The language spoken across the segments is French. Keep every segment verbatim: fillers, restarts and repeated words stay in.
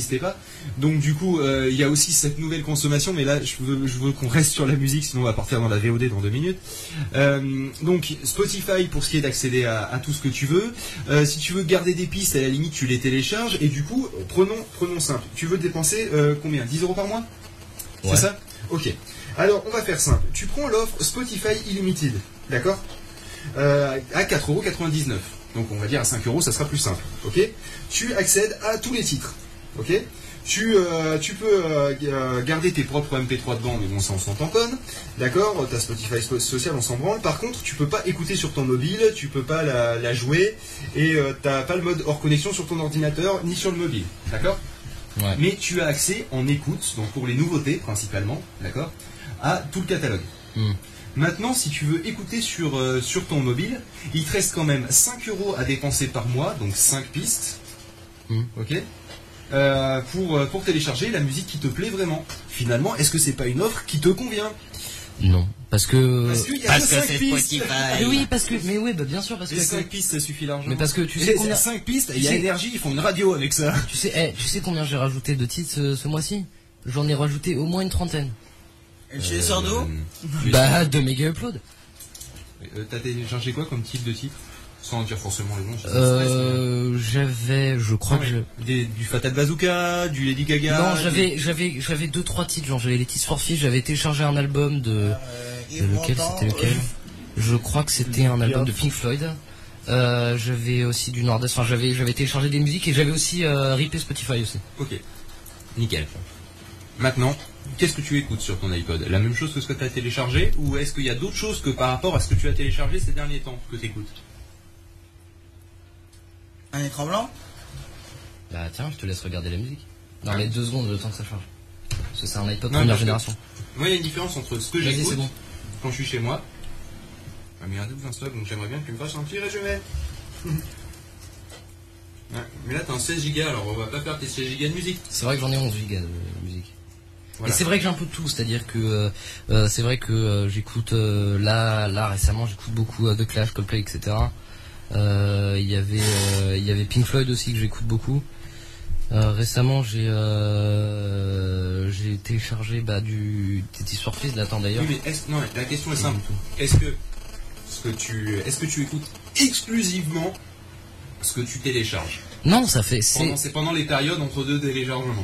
pas. Donc du coup, il euh, y a aussi cette nouvelle consommation, mais là, je veux, je veux qu'on reste sur la musique, sinon on va partir dans la V O D dans deux minutes. Euh, donc Spotify pour ce qui est d'accéder à, à tout ce que tu veux. Euh, si tu veux garder des pistes, à la limite, tu les télécharges. Et du coup, prenons, prenons simple. Tu veux dépenser euh, combien? dix euros par mois? Ouais. C'est ça? Ok. Alors, on va faire simple. Tu prends l'offre Spotify Unlimited, d'accord, euh, à quatre euros quatre-vingt-dix-neuf. Donc on va dire à cinq euros, ça sera plus simple. Ok. Tu accèdes à tous les titres. Ok. Tu, euh, tu peux euh, garder tes propres M P trois dedans, mais bon, ça on s'en tamponne. D'accord. T'as Spotify social, on s'en branle. Par contre, tu peux pas écouter sur ton mobile, tu peux pas la, la jouer, et euh, t'as pas le mode hors connexion sur ton ordinateur ni sur le mobile. D'accord. Ouais. Mais tu as accès en écoute, donc pour les nouveautés principalement, d'accord, à tout le catalogue. Mm. Maintenant, si tu veux écouter sur, euh, sur ton mobile, il te reste quand même cinq euros à dépenser par mois, donc cinq pistes, mm. ok, euh, pour, pour télécharger la musique qui te plaît vraiment. Finalement, est-ce que c'est pas une offre qui te convient? Non, parce que parce, que parce que c'est Spotify. Mais oui, parce que mais oui, bah bien sûr, parce les que cinq pistes ça suffit largement. Mais parce que tu sais combien cinq pistes, il y a énergie, ils font une radio avec ça. Tu sais, hey, tu sais combien j'ai rajouté de titres ce, ce mois-ci? J'en ai rajouté au moins une trentaine. Et tu les sors d'où? Bah de méga upload. Euh, T'as téléchargé quoi comme type de titre? Sans dire forcément les noms. Euh, j'avais, je crois non, que je... Des, du Fatal Bazooka, du Lady Gaga. Non, j'avais, des... j'avais, j'avais deux trois titres. Genre j'avais les Tears for Fears, j'avais téléchargé un album de, euh, de lequel c'était lequel? Je crois que c'était un album de Pink Floyd. Euh, j'avais aussi du Nord-Est. Enfin, j'avais, j'avais téléchargé des musiques et j'avais aussi euh, ripé Spotify aussi. Ok, nickel. Maintenant, qu'est-ce que tu écoutes sur ton iPod? La même chose que ce que tu as téléchargé, ou est-ce qu'il y a d'autres choses que par rapport à ce que tu as téléchargé ces derniers temps que tu écoutes? Un écran blanc? Bah tiens, je te laisse regarder la musique. Non, mais deux secondes le temps que ça charge. Parce que c'est un iPod non, première génération. Moi, il y a une différence entre ce que j'écoute bon. quand je suis chez moi. Ah, mais il y a un double un stock, donc j'aimerais bien que tu me fasses un petit résumé. Ouais, mais là, t'as un seize gigas, alors on va pas faire tes seize gigas de musique. C'est vrai que j'en ai onze gigas de musique. Voilà. Et c'est vrai que j'ai un peu de tout, c'est-à-dire que euh, euh, c'est vrai que euh, j'écoute euh, là, là récemment, j'écoute beaucoup euh, The Clash, Coldplay, et cetera. Il euh, y avait, il euh, y avait Pink Floyd aussi que j'écoute beaucoup. Euh, récemment, j'ai euh, j'ai téléchargé bah, du Tears for Fears, l'attends d'ailleurs. Oui, mais est-ce, non, la question est simple. Est-ce que ce que tu, est-ce que tu écoutes exclusivement ce que tu télécharges? Non, ça fait. C'est pendant, c'est pendant les périodes entre deux téléchargements.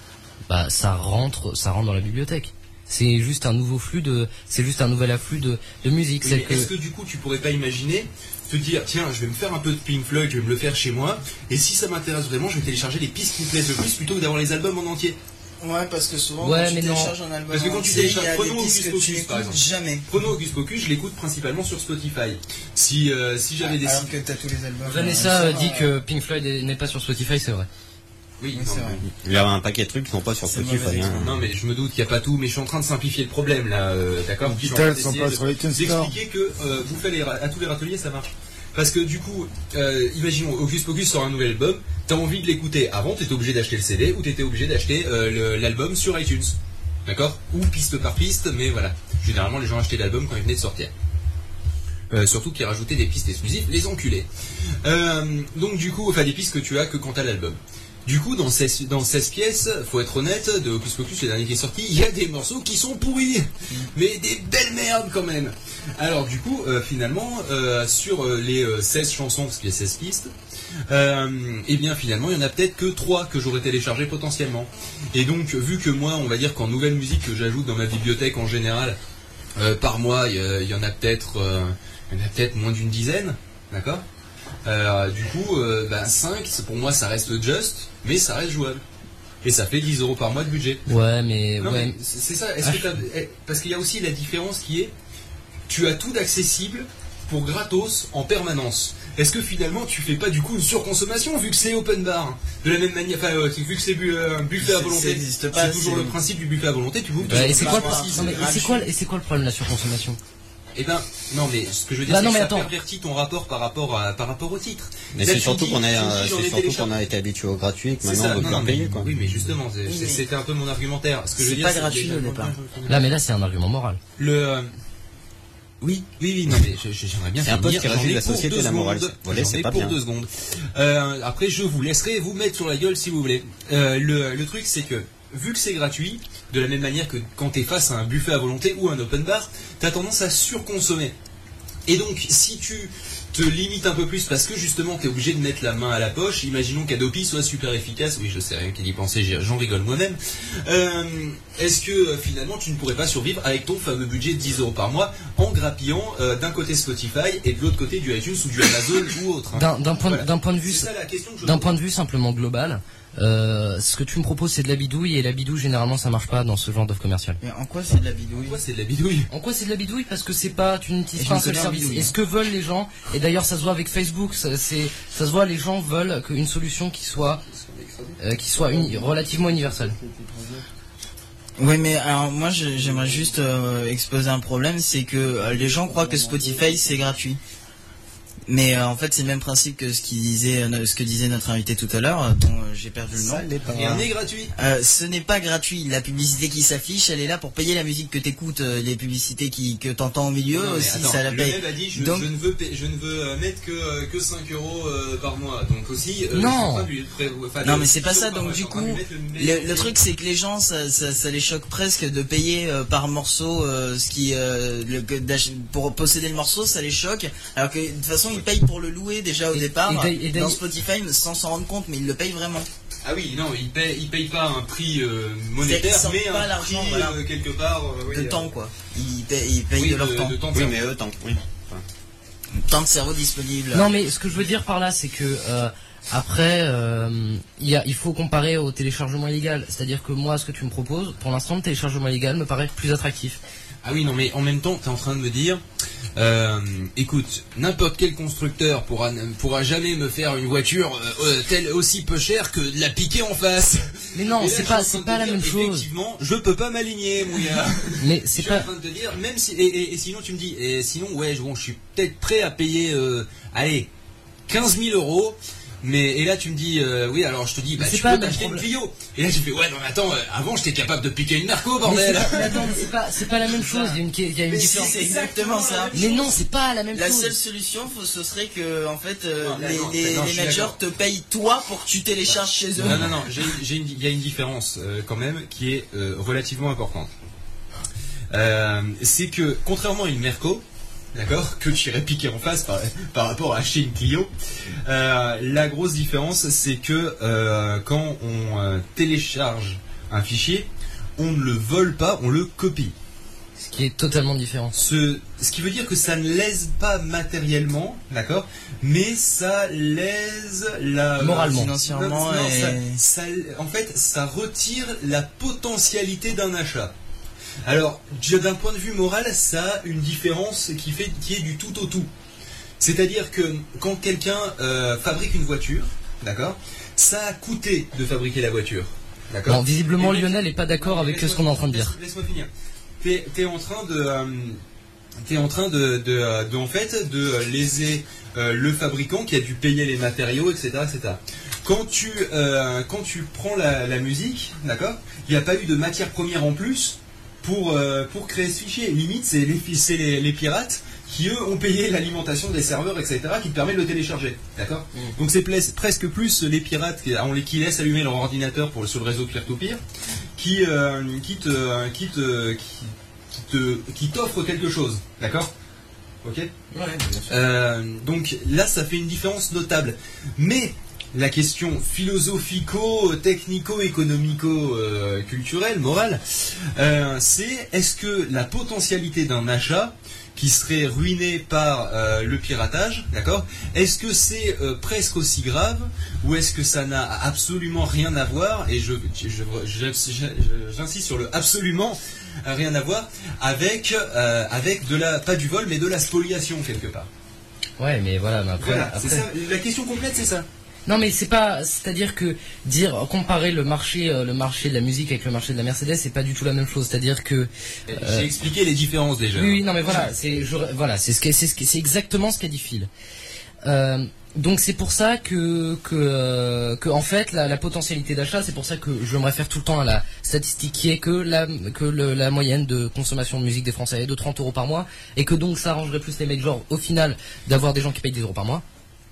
Bah, ça rentre, ça rentre dans la bibliothèque. C'est juste un nouveau flux de, c'est juste un nouvel afflux de, de musique. Oui, que... Est-ce que du coup, tu pourrais pas imaginer te dire, tiens, je vais me faire un peu de Pink Floyd, je vais me le faire chez moi, et si ça m'intéresse vraiment, je vais télécharger les pistes qui me plaisent le plus plutôt que d'avoir les albums en entier. Ouais, parce que souvent, ouais, quand mais tu non. télécharges un album parce que quand tu télécharges, prenons Hocus Pocus par exemple. Jamais. Prenons Hocus Pocus, je l'écoute principalement sur Spotify. Si, euh, si j'avais ah, des alors que t'as tous les albums. Vanessa euh, dit que Pink Floyd n'est pas sur Spotify, c'est vrai. Oui, oui c'est vrai. Il y a un paquet de trucs qui sont pas sur Spotify. Hein. Non, mais je me doute qu'il n'y a pas tout, mais je suis en train de simplifier le problème là, euh, d'accord? Les Beatles sont pas sur iTunes Store. D'expliquer que euh, vous faites les, à tous les râteliers, ça marche. Parce que du coup, euh, imaginons, Hocus Pocus sort un nouvel album, t'as envie de l'écouter avant, t'étais obligé d'acheter le C D ou t'étais obligé d'acheter euh, l'album sur iTunes. D'accord? Ou piste par piste, mais voilà. Généralement, les gens achetaient l'album quand il venait de sortir. Euh, surtout qu'ils rajoutaient des pistes exclusives, les enculés. Euh, donc du coup, enfin des pistes que tu as que quand t'as l'album. Du coup, dans seize, dans seize pièces, faut être honnête, de Hocus Pocus, le dernier qui est sorti, il y a des morceaux qui sont pourris, mais des belles merdes quand même. Alors du coup, euh, finalement, euh, sur euh, les euh, seize chansons, parce qu'il y a seize pistes, euh, et bien finalement, il y en a peut-être que trois que j'aurais téléchargé potentiellement. Et donc, vu que moi, on va dire qu'en nouvelle musique que j'ajoute dans ma bibliothèque en général, euh, par mois, il y, y en a peut-être, euh, il y en a peut-être moins d'une dizaine, d'accord? Euh, du coup, euh, bah, cinq, pour moi ça reste juste, mais ça reste jouable. Et ça fait dix euros par mois de budget. Ouais, mais... Non, ouais. mais c'est ça, est-ce que t'as... Parce qu'il y a aussi la différence qui est, tu as tout d'accessible pour gratos en permanence. Est-ce que finalement tu fais pas du coup une surconsommation vu que c'est open bar? De la même manière, enfin, euh, vu que c'est bu, euh, buffet à volonté, c'est toujours le principe du buffet à volonté, tu bouffes. Ouais, et c'est quoi, quoi, quoi le problème de la surconsommation? Eh ben, non, mais ce que je veux dire, bah c'est non, que mais ça attends. pervertit ton rapport par rapport, à, par rapport au titre. Mais c'est surtout qu'on a, c'est surtout qu'on a été habitué au gratuit, que maintenant on veut plus payer, quoi. Oui, mais justement, c'était un peu mon argumentaire. Ce que je veux dire, c'est pas gratuit au départ. Là, mais là, c'est un argument moral. Le, Oui, oui, oui, non, mais j'aimerais bien. C'est un poste qui résume la société, la morale. Voilà, c'est pas pour bien. deux secondes. Euh, après, je vous laisserai vous mettre sur la gueule si vous voulez. Euh, le, le truc, c'est que vu que c'est gratuit, de la même manière que quand t'es face à un buffet à volonté ou un open bar, t'as tendance à surconsommer. Et donc, si tu te limites un peu plus parce que justement t'es obligé de mettre la main à la poche, imaginons qu'Adopi soit super efficace, oui je sais rien qu'y penser, j'en rigole moi-même, euh, est-ce que euh, finalement tu ne pourrais pas survivre avec ton fameux budget de dix euros par mois en grappillant euh, d'un côté Spotify et de l'autre côté du iTunes ou du Amazon ou autre hein. D'un point, voilà. point de vue, d'un point de vue simplement global, Euh, ce que tu me proposes c'est de la bidouille et la bidouille généralement ça marche pas dans ce genre d'offre commerciale. Mais en quoi c'est de la bidouille? En quoi c'est de la bidouille En quoi c'est de la bidouille Parce que c'est pas, tu n'utilises pas un seul service. Et ce que veulent les gens, et d'ailleurs ça se voit avec Facebook, ça, c'est, ça se voit, les gens veulent qu'une solution qui soit, euh, qui soit uni, relativement universelle. Oui, mais alors moi j'aimerais juste euh, exposer un problème, c'est que euh, les gens croient que Spotify c'est gratuit. Mais euh, en fait, c'est le même principe que ce, qui disait, euh, ce que disait notre invité tout à l'heure, dont euh, j'ai perdu le nom. Rien n'est gratuit. Euh, ce n'est pas gratuit. La publicité qui s'affiche, elle est là pour payer la musique que t'écoutes, euh, les publicités qui, que t'entends au milieu non, aussi, attends, ça la paye. Le mec a dit, je, donc, je ne veux, je ne veux euh, mettre que, euh, que cinq euros euh, par mois. Donc aussi, euh, non. Lui, enfin, non, mais c'est pas ça. Donc du coup, le, le truc, c'est que les gens, ça, ça, ça les choque presque de payer euh, par morceau, euh, ce qui, euh, le, pour posséder le morceau, ça les choque. Alors que de toute façon, ils payent pour le louer déjà au et, départ et et dans Spotify sans s'en rendre compte, mais ils le payent vraiment. Ah oui, non, ils payent, ils payent pas un prix euh, monétaire, mais pas un prix voilà. euh, quelque part euh, de oui, temps quoi. Ils payent, ils payent oui, de leur de, temps. De temps oui, mais eux, temps. Oui. Enfin. Temps de cerveau disponible. Non, mais ce que je veux dire par là, c'est que euh, après, euh, y a, il faut comparer au téléchargement illégal. C'est-à-dire que moi, ce que tu me proposes, pour l'instant, le téléchargement illégal me paraît plus attractif. Ah oui, non, mais en même temps, tu es en train de me dire, euh, écoute, n'importe quel constructeur pourra, pourra jamais me faire une voiture euh, telle aussi peu chère que de la piquer en face. Mais non, c'est pas, c'est pas la même chose. Effectivement, je peux pas m'aligner, mouillard. Mais c'est pas. Je suis en train de te dire, même si, et, et, et sinon tu me dis, et sinon, ouais, bon, je suis peut-être prêt à payer, euh, allez, quinze mille euros. Mais et là tu me dis euh, oui alors je te dis bah tu peux t'acheter une Clio et là tu fais ouais non mais attends euh, avant j'étais capable de piquer une Merco bordel. Mais, mais attends mais c'est pas c'est pas la même chose, il y a une, il y a une mais différence. Si, c'est exactement ça. Mais non c'est pas la même la chose. La seule solution faut, ce serait que en fait euh, non, les, non, les, non, les managers te payent toi pour que tu télécharges chez eux. Non non non j'ai, j'ai une, il y a une différence euh, quand même qui est euh, relativement importante. Euh, c'est que contrairement à une Merco, d'accord, que tu irais piquer en face par, par rapport à acheter une Clio. Euh, la grosse différence, c'est que euh, quand on euh, télécharge un fichier, on ne le vole pas, on le copie. Ce qui est totalement différent. Ce, ce qui veut dire que ça ne lèse pas matériellement, d'accord, mais ça lèse la moralement, financièrement. Non, et... ça, ça, en fait, ça retire la potentialité d'un achat. Alors, d'un point de vue moral, ça a une différence qui, fait, qui est du tout au tout. C'est-à-dire que quand quelqu'un euh, fabrique une voiture, d'accord, ça a coûté de fabriquer la voiture. D'accord. Non, visiblement, et Lionel n'est pas d'accord avec ce qu'on est en train de dire. Laisse-moi finir. T'es, t'es en train de... Euh, t'es en train de, de, de, en fait, de léser euh, le fabricant qui a dû payer les matériaux, et cetera, et cetera. Quand tu, euh, quand tu prends la, la musique, d'accord, il n'y a pas eu de matière première en plus pour, euh, pour créer ce fichier. Limite, c'est les, c'est les, les pirates qui, eux, ont payé l'alimentation des serveurs, et cetera, qui te permet de le télécharger. D'accord. Mmh. Donc c'est ples, presque plus les pirates qui, qui laissent allumer leur ordinateur pour, sur le réseau peer-to-peer, qui, euh, qui te... Qui te qui, Te, qui t'offre quelque chose, d'accord? Ok. Ouais, euh, donc là, ça fait une différence notable. Mais la question philosophico, technico, économico, euh, culturelle, morale, euh, c'est est-ce que la potentialité d'un achat qui serait ruiné par euh, le piratage, d'accord? Est-ce que c'est euh, presque aussi grave ou est-ce que ça n'a absolument rien à voir? Et je, je, je, je, j'insiste sur le absolument rien à voir avec euh, avec de la pas du vol mais de la spoliation quelque part. Ouais, mais voilà, mais après, voilà après... c'est ça, la question complète c'est ça. Non mais c'est pas, c'est-à-dire que dire comparer le marché euh, le marché de la musique avec le marché de la Mercedes, c'est pas du tout la même chose. C'est-à-dire que euh, j'ai expliqué les différences déjà. Oui, oui non mais voilà, c'est je, voilà, c'est ce que c'est ce que, c'est exactement ce qu'a dit Phil. Euh, donc c'est pour ça que que, euh, que en fait la, la potentialité d'achat, c'est pour ça que je me réfère tout le temps à la statistique qui est que la que le, la moyenne de consommation de musique des Français est de trente euros par mois, et que donc ça arrangerait plus les majors au final d'avoir des gens qui payent dix euros par mois.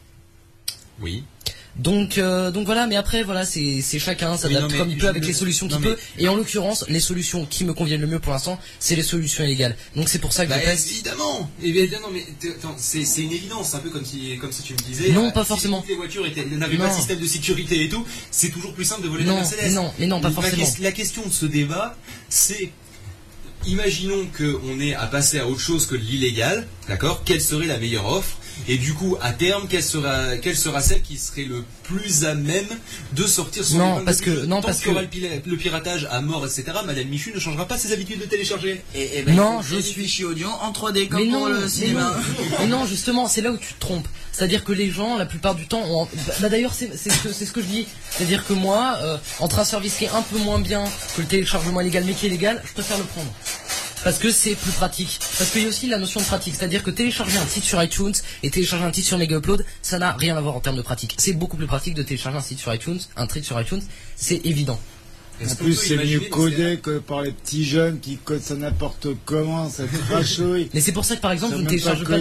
Oui. Donc euh, donc voilà, mais après voilà, c'est c'est chacun s'adapte oui, comme il peut avec les solutions qu'il peut, et en l'occurrence les solutions qui me conviennent le mieux pour l'instant, c'est les solutions illégales. Donc c'est pour ça que bah je pèse. Évidemment, évidemment, mais c'est c'est une évidence, un peu comme si comme si tu me disais. Non, euh, pas si forcément. Les voitures étaient n'avaient pas de système de sécurité et tout, c'est toujours plus simple de voler non, la Mercedes. Mais non, mais non, pas la, forcément. La question de ce débat, c'est imaginons qu'on est à passer à autre chose que l'illégal, d'accord? Quelle serait la meilleure offre? Et du coup, à terme, quelle sera, quelle sera celle qui serait le plus à même de sortir son non, parce que non, Tant parce qu'il y aura que le, le piratage à mort, et cetera. Madame Michu ne changera pas ses habitudes de télécharger. Et, et ben, non, je suis fichier audio en trois D comme mais pour non, le cinéma. Mais non, mais non, justement, c'est là où tu te trompes. C'est-à-dire que les gens, la plupart du temps, ont... bah d'ailleurs, c'est c'est ce, ce que je dis. C'est-à-dire que moi, euh, entre un service qui est un peu moins bien que le téléchargement illégal, mais qui est légal, je préfère le prendre. Parce que c'est plus pratique. Parce qu'il y a aussi la notion de pratique. C'est-à-dire que télécharger un titre sur iTunes et télécharger un titre sur Mega Upload, ça n'a rien à voir en termes de pratique. C'est beaucoup plus pratique de télécharger un titre sur iTunes, un titre sur iTunes, c'est évident. En plus, c'est mieux codé que par les petits jeunes qui codent ça n'importe comment, ça crachouille. Mais c'est pour ça que par exemple, ça vous ne téléchargez pas.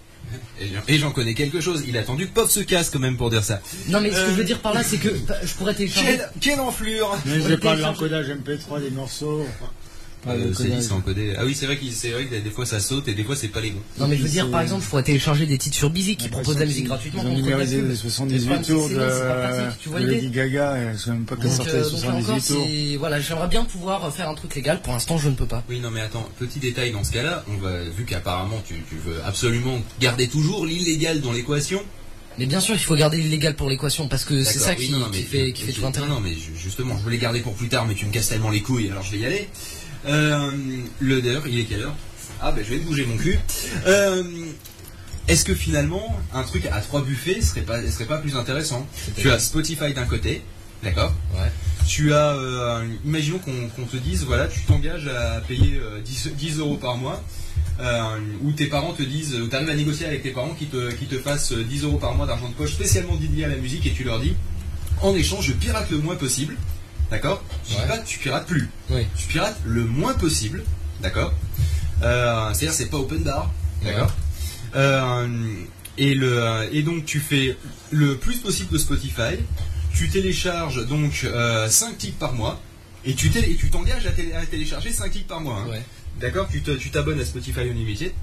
Et j'en connais quelque chose. Il a attendu que Pop se casse quand même pour dire ça. Non, mais ce euh... que je veux dire par là, c'est que je pourrais télécharger. Quelle, quelle enflure! Mais j'ai pas l'encodage M P trois des morceaux. Ah, euh, c'est dit, c'est encodé. Ah oui, c'est vrai, qu'il, c'est vrai que des fois ça saute et des fois c'est pas les bons. Non, mais je veux dire, par exemple, je pourrais télécharger des titres sur Busy qui proposent de la musique gratuitement. Ils ont numérisé les soixante-dix-huit tours de Lady Gaga, et je sais même pas qu'elle sortait les soixante-dix-huit tours. Voilà, j'aimerais bien pouvoir faire un truc légal. Pour l'instant, je ne peux pas. Oui, non, mais attends, petit détail dans ce cas-là, on va, vu qu'apparemment tu, tu veux absolument garder toujours l'illégal dans l'équation. Mais bien sûr, il faut garder l'illégal pour l'équation parce que c'est ça oui, qui, non, non, qui mais, fait, qui fait tout l'intérêt. Non, non, mais justement, je voulais garder pour plus tard, mais tu me casses tellement les couilles, alors je vais y aller. Euh, le d'ailleurs, il est quelle heure? Ah ben je vais te bouger mon cul. Euh, est-ce que finalement un truc à trois buffets serait pas serait pas plus intéressant? Tu as Spotify d'un côté, d'accord? Ouais. Tu as, euh, imaginons qu'on, qu'on te dise, voilà, tu t'engages à payer euh, dix euros par mois, euh, ou tes parents te disent, ou tu arrives à négocier avec tes parents qui te qui te fassent dix euros par mois d'argent de poche spécialement dédié à la musique, et tu leur dis, en échange, je pirate le moins possible. D'accord? Je dis pas que tu pirates plus. Oui. Tu pirates le moins possible. D'accord? euh, C'est-à-dire c'est pas open bar. D'accord? Ouais. euh, et, le, et donc tu fais le plus possible de Spotify. Tu télécharges donc euh, cinq titres par mois. Et tu, télé, et tu t'engages à, télé, à télécharger cinq titres par mois. Hein. Ouais. D'accord? Tu, te, tu t'abonnes à Spotify Unlimited.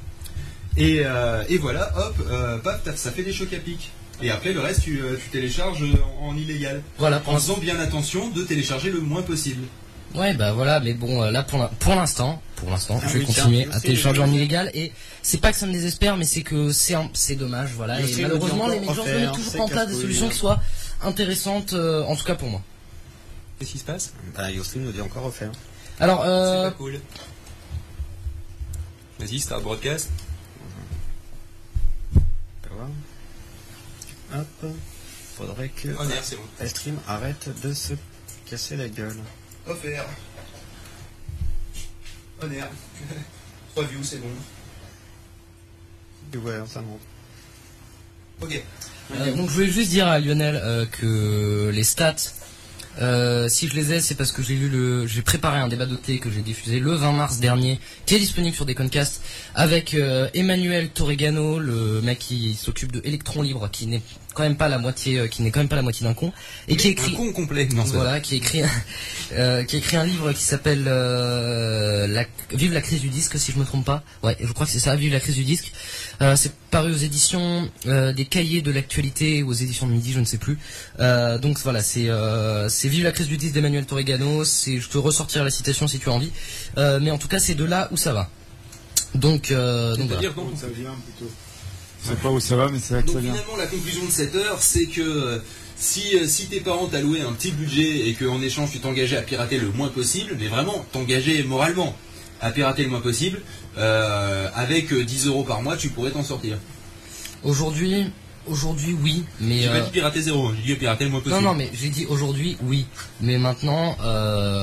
Et, euh, et voilà, hop, euh, paf, ça fait des chocs à pic. Et après, le reste, tu, tu télécharges en, en illégal. Voilà. En faisant bien attention de télécharger le moins possible. Ouais, bah voilà, mais bon, là, pour, pour l'instant, pour l'instant, ah, je vais oui, continuer à télécharger en illégal. Et c'est pas que ça me désespère, mais c'est que c'est, un, c'est dommage, voilà. Je et malheureusement, les majors ne mettent toujours pas en place des solutions qui soient intéressantes, euh, en tout cas pour moi. Qu'est-ce qui se passe? Bah, Yoslin nous dit encore refaire. Alors, euh... c'est pas cool. Vas-y, Start Broadcast. Hop, faudrait que oh, merde, c'est bon. la stream arrête de se casser la gueule. Offert. Honneur. trois views, c'est bon. Ouais, ça monte. Ok. Euh, donc je voulais juste dire à Lionel euh, que les stats, euh, si je les ai, c'est parce que j'ai lu le, j'ai préparé un débat d'O T que j'ai diffusé le vingt mars dernier, qui est disponible sur Deconcast, avec euh, Emmanuel Torregano, le mec qui s'occupe de Electron Libre, qui n'est quand même pas la moitié, euh, qui n'est quand même pas la moitié d'un con, et Mais qui écrit un con complet, non, voilà, qui écrit, euh, qui écrit un livre qui s'appelle euh, la, Vive la crise du disque, si je me trompe pas. Ouais, je crois que c'est ça, Vive la crise du disque. Euh, c'est paru aux éditions euh, des Cahiers de l'actualité ou aux éditions de Midi, je ne sais plus. Euh, donc voilà, c'est euh, c'est Vive la crise du disque d'Emmanuel Torregano. C'est, je te ressortirai la citation si tu as envie. Euh, mais en tout cas, c'est de là où ça va. Donc, euh, donc voilà. Donc ça vient plutôt. Je sais pas où ça va, mais c'est là que donc ça vient. Finalement, la conclusion de cette heure, c'est que euh, si, euh, si tes parents t'allouaient un petit budget et qu'en échange tu t'engageais à pirater le moins possible, mais vraiment t'engager moralement à pirater le moins possible, euh, avec dix euros par mois, tu pourrais t'en sortir. Aujourd'hui, aujourd'hui oui, mais j'ai euh... pas dit pirater zéro, j'ai dit pirater le moins possible. Non, non, mais j'ai dit aujourd'hui oui, mais maintenant. Euh...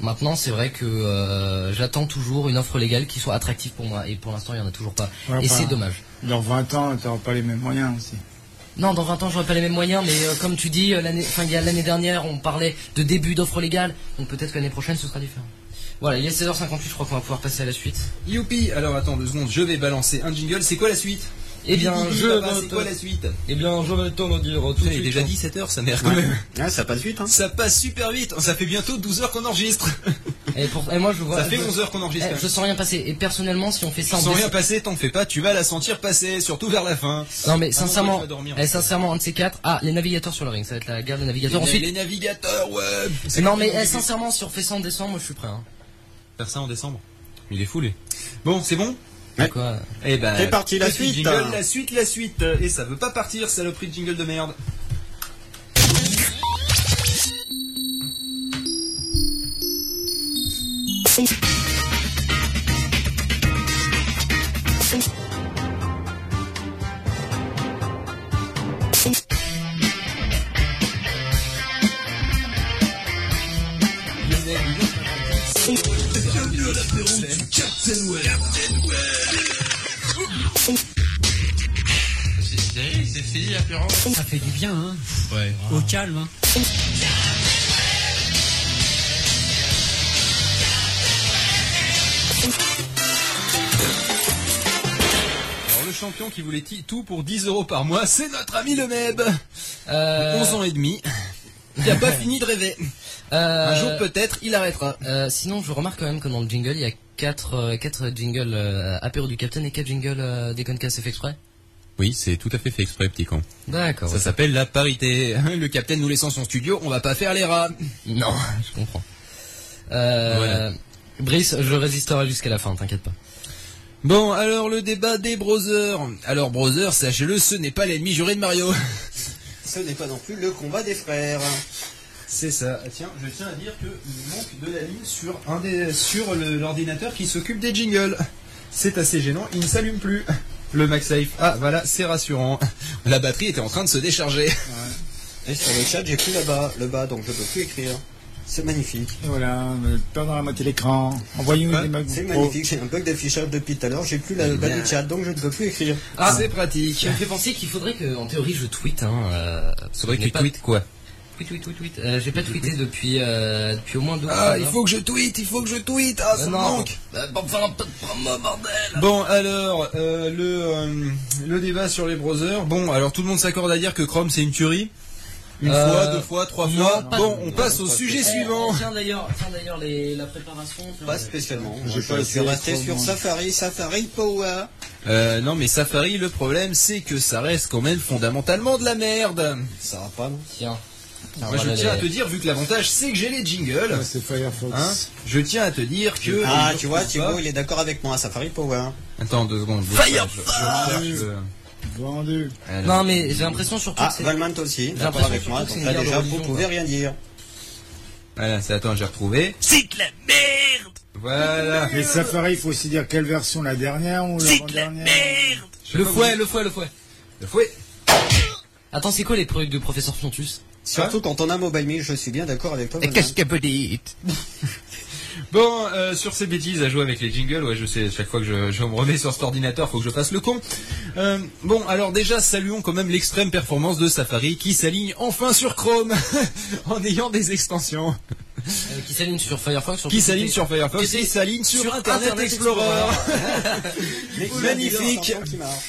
Maintenant, c'est vrai que euh, j'attends toujours une offre légale qui soit attractive pour moi. Et pour l'instant, il n'y en a toujours pas. Ouais, et enfin, c'est dommage. Dans vingt ans, tu n'auras pas les mêmes moyens aussi. Non, dans vingt ans, j'aurai pas les mêmes moyens, mais euh, comme tu dis, euh, l'année, enfin, il y a l'année dernière, on parlait de début d'offre légale, donc peut-être que l'année prochaine, ce sera différent. Voilà, il est seize heures cinquante-huit, je crois qu'on va pouvoir passer à la suite. Youpi. Alors attends deux secondes, je vais balancer un jingle. C'est quoi la suite? Eh bien, Dis, dis, je papa, vais c'est quoi la suite? Eh bien, je vais t'en dire tout de Il est suite. déjà dix-sept heures, ça merde quand Ouais. même. Ouais, ça passe vite, hein. Ça passe super vite. Ça fait bientôt douze heures qu'on enregistre. Et, pour, et moi, je vois. Ça fait je, onze heures qu'on enregistre. eh, je sens rien passer. Et personnellement, si on fait ça en Sans rien décembre- passer, t'en fais pas, tu vas la sentir passer, surtout vers la fin. Non, mais Ah non, sincèrement, toi, tu vas dormir. eh, sincèrement, un de ces quatre. Ah, les navigateurs sur le ring, ça va être la guerre des navigateurs. Les, Ensuite, les navigateurs, ouais. non, mais eh, sincèrement, si on fait ça en décembre, moi, je suis prêt. Hein. Faire ça en décembre. Il est fou, lui. Bon, c'est bon? Ouais. Quoi Eh ben, C'est parti, la petit suite. Jingle, la suite, la suite. Et ça veut pas partir, saloperie de jingle de merde. C'est fini l'apéro. Ça fait du bien, hein. Ouais. Au calme, hein. Alors, le champion qui voulait ti- tout pour dix euros par mois, c'est notre ami le Meb. Euh, onze ans et demi. Il a pas fini de rêver. euh, Un jour peut-être, il arrêtera. Euh, sinon, je remarque quand même que dans le jingle, il y a quatre, euh, quatre jingles euh, apéro du Capitaine et quatre jingles euh, des Concast fait exprès. Oui, c'est tout à fait fait exprès, petit con. D'accord. Ça s'appelle la parité. Le capitaine nous laissant son studio, on va pas faire les rats. Non, je comprends. Euh, Voilà. Brice, je résisterai jusqu'à la fin, t'inquiète pas. Bon, alors le débat des brothers. Alors brothers, sachez-le, ce n'est pas l'ennemi juré de Mario. Ce n'est pas non plus le combat des frères. C'est ça. Tiens, je tiens à dire que il manque de la ligne sur un des sur le- l'ordinateur qui s'occupe des jingles. C'est assez gênant, il ne s'allume plus. Le MagSafe. Ah voilà, c'est rassurant. La batterie était en train de se décharger. Et sur le chat, j'ai plus là-bas, le bas, donc je peux plus écrire. C'est magnifique. Et voilà, me perdre la moitié de l'écran. Envoyez-nous Ouais, des MacBook C'est Pro. magnifique, j'ai un bug d'affichage depuis tout à l'heure, j'ai plus la, le bas du chat, donc je ne peux plus écrire. Ah, c'est pratique. Ça me fait penser qu'il faudrait que, en théorie, je tweete. Hein, euh, C'est vrai je que n'ai tu pas- tweets quoi? Tweet, tweet, tweet, tweet. Euh, j'ai pas tweeté depuis, euh, depuis au moins deux Ah, trois il heures. faut que je tweete, il faut que je tweete. Ah, ça Euh, me non. manque. Euh, bon, enfin, un peu de promo, bordel. Bon, alors, euh, le, euh, le débat sur les browsers. Bon, alors tout le monde s'accorde à dire que Chrome c'est une tuerie. Une Euh, fois, deux fois, trois non, fois. pas- Bon, on non, passe au pas sujet Eh, suivant. Tiens d'ailleurs, tiens d'ailleurs les, la préparation. tiens, Pas euh, spécialement. J'ai Moi, pas je suis essayé resté trop sur loin. Safari, Safari Power. Euh, non, mais Safari, le problème, c'est que ça reste quand même fondamentalement de la merde. Ça va pas, non? Tiens. Moi, je tiens à te dire, vu que l'avantage, c'est que j'ai les jingles, Ouais, c'est Firefox. hein, je tiens à te dire que... Ah, je tu vois, trouve Thibaut, pas- il est d'accord avec moi, Safari Power. Attends deux secondes. Firefox je- je cherche, euh, Vendu. alors. Non mais j'ai l'impression surtout Ah, que c'est... Valmont aussi, d'accord l'impression avec surtout moi, que c'est donc une là guerre de déjà, vous religion, pouvez quoi. rien dire. Voilà, c'est attends, j'ai retrouvé. C'est de la merde. Voilà. Mais Safari, il faut aussi dire quelle version, la dernière ou C'est de la l'avant-dernière? merde. Le fouet, le fouet, le fouet. Le fouet. Attends, c'est quoi les trucs de professeur Fontus? Surtout quand on a MobileMe, je suis bien d'accord avec toi. Valmont. que vous dites? Bon, euh, sur ces bêtises à jouer avec les jingles, ouais, je sais, chaque fois que je, je me remets sur cet ordinateur, faut que je fasse le con. Euh, bon, alors déjà, saluons quand même l'extrême performance de Safari qui s'aligne enfin sur Chrome en ayant des extensions. Euh, qui s'aligne sur Firefox, sur Qui s'aligne sur Firefox, Qui qui s'aligne sur, sur Internet, Internet Explorer. Mais Magnifique. qui marche.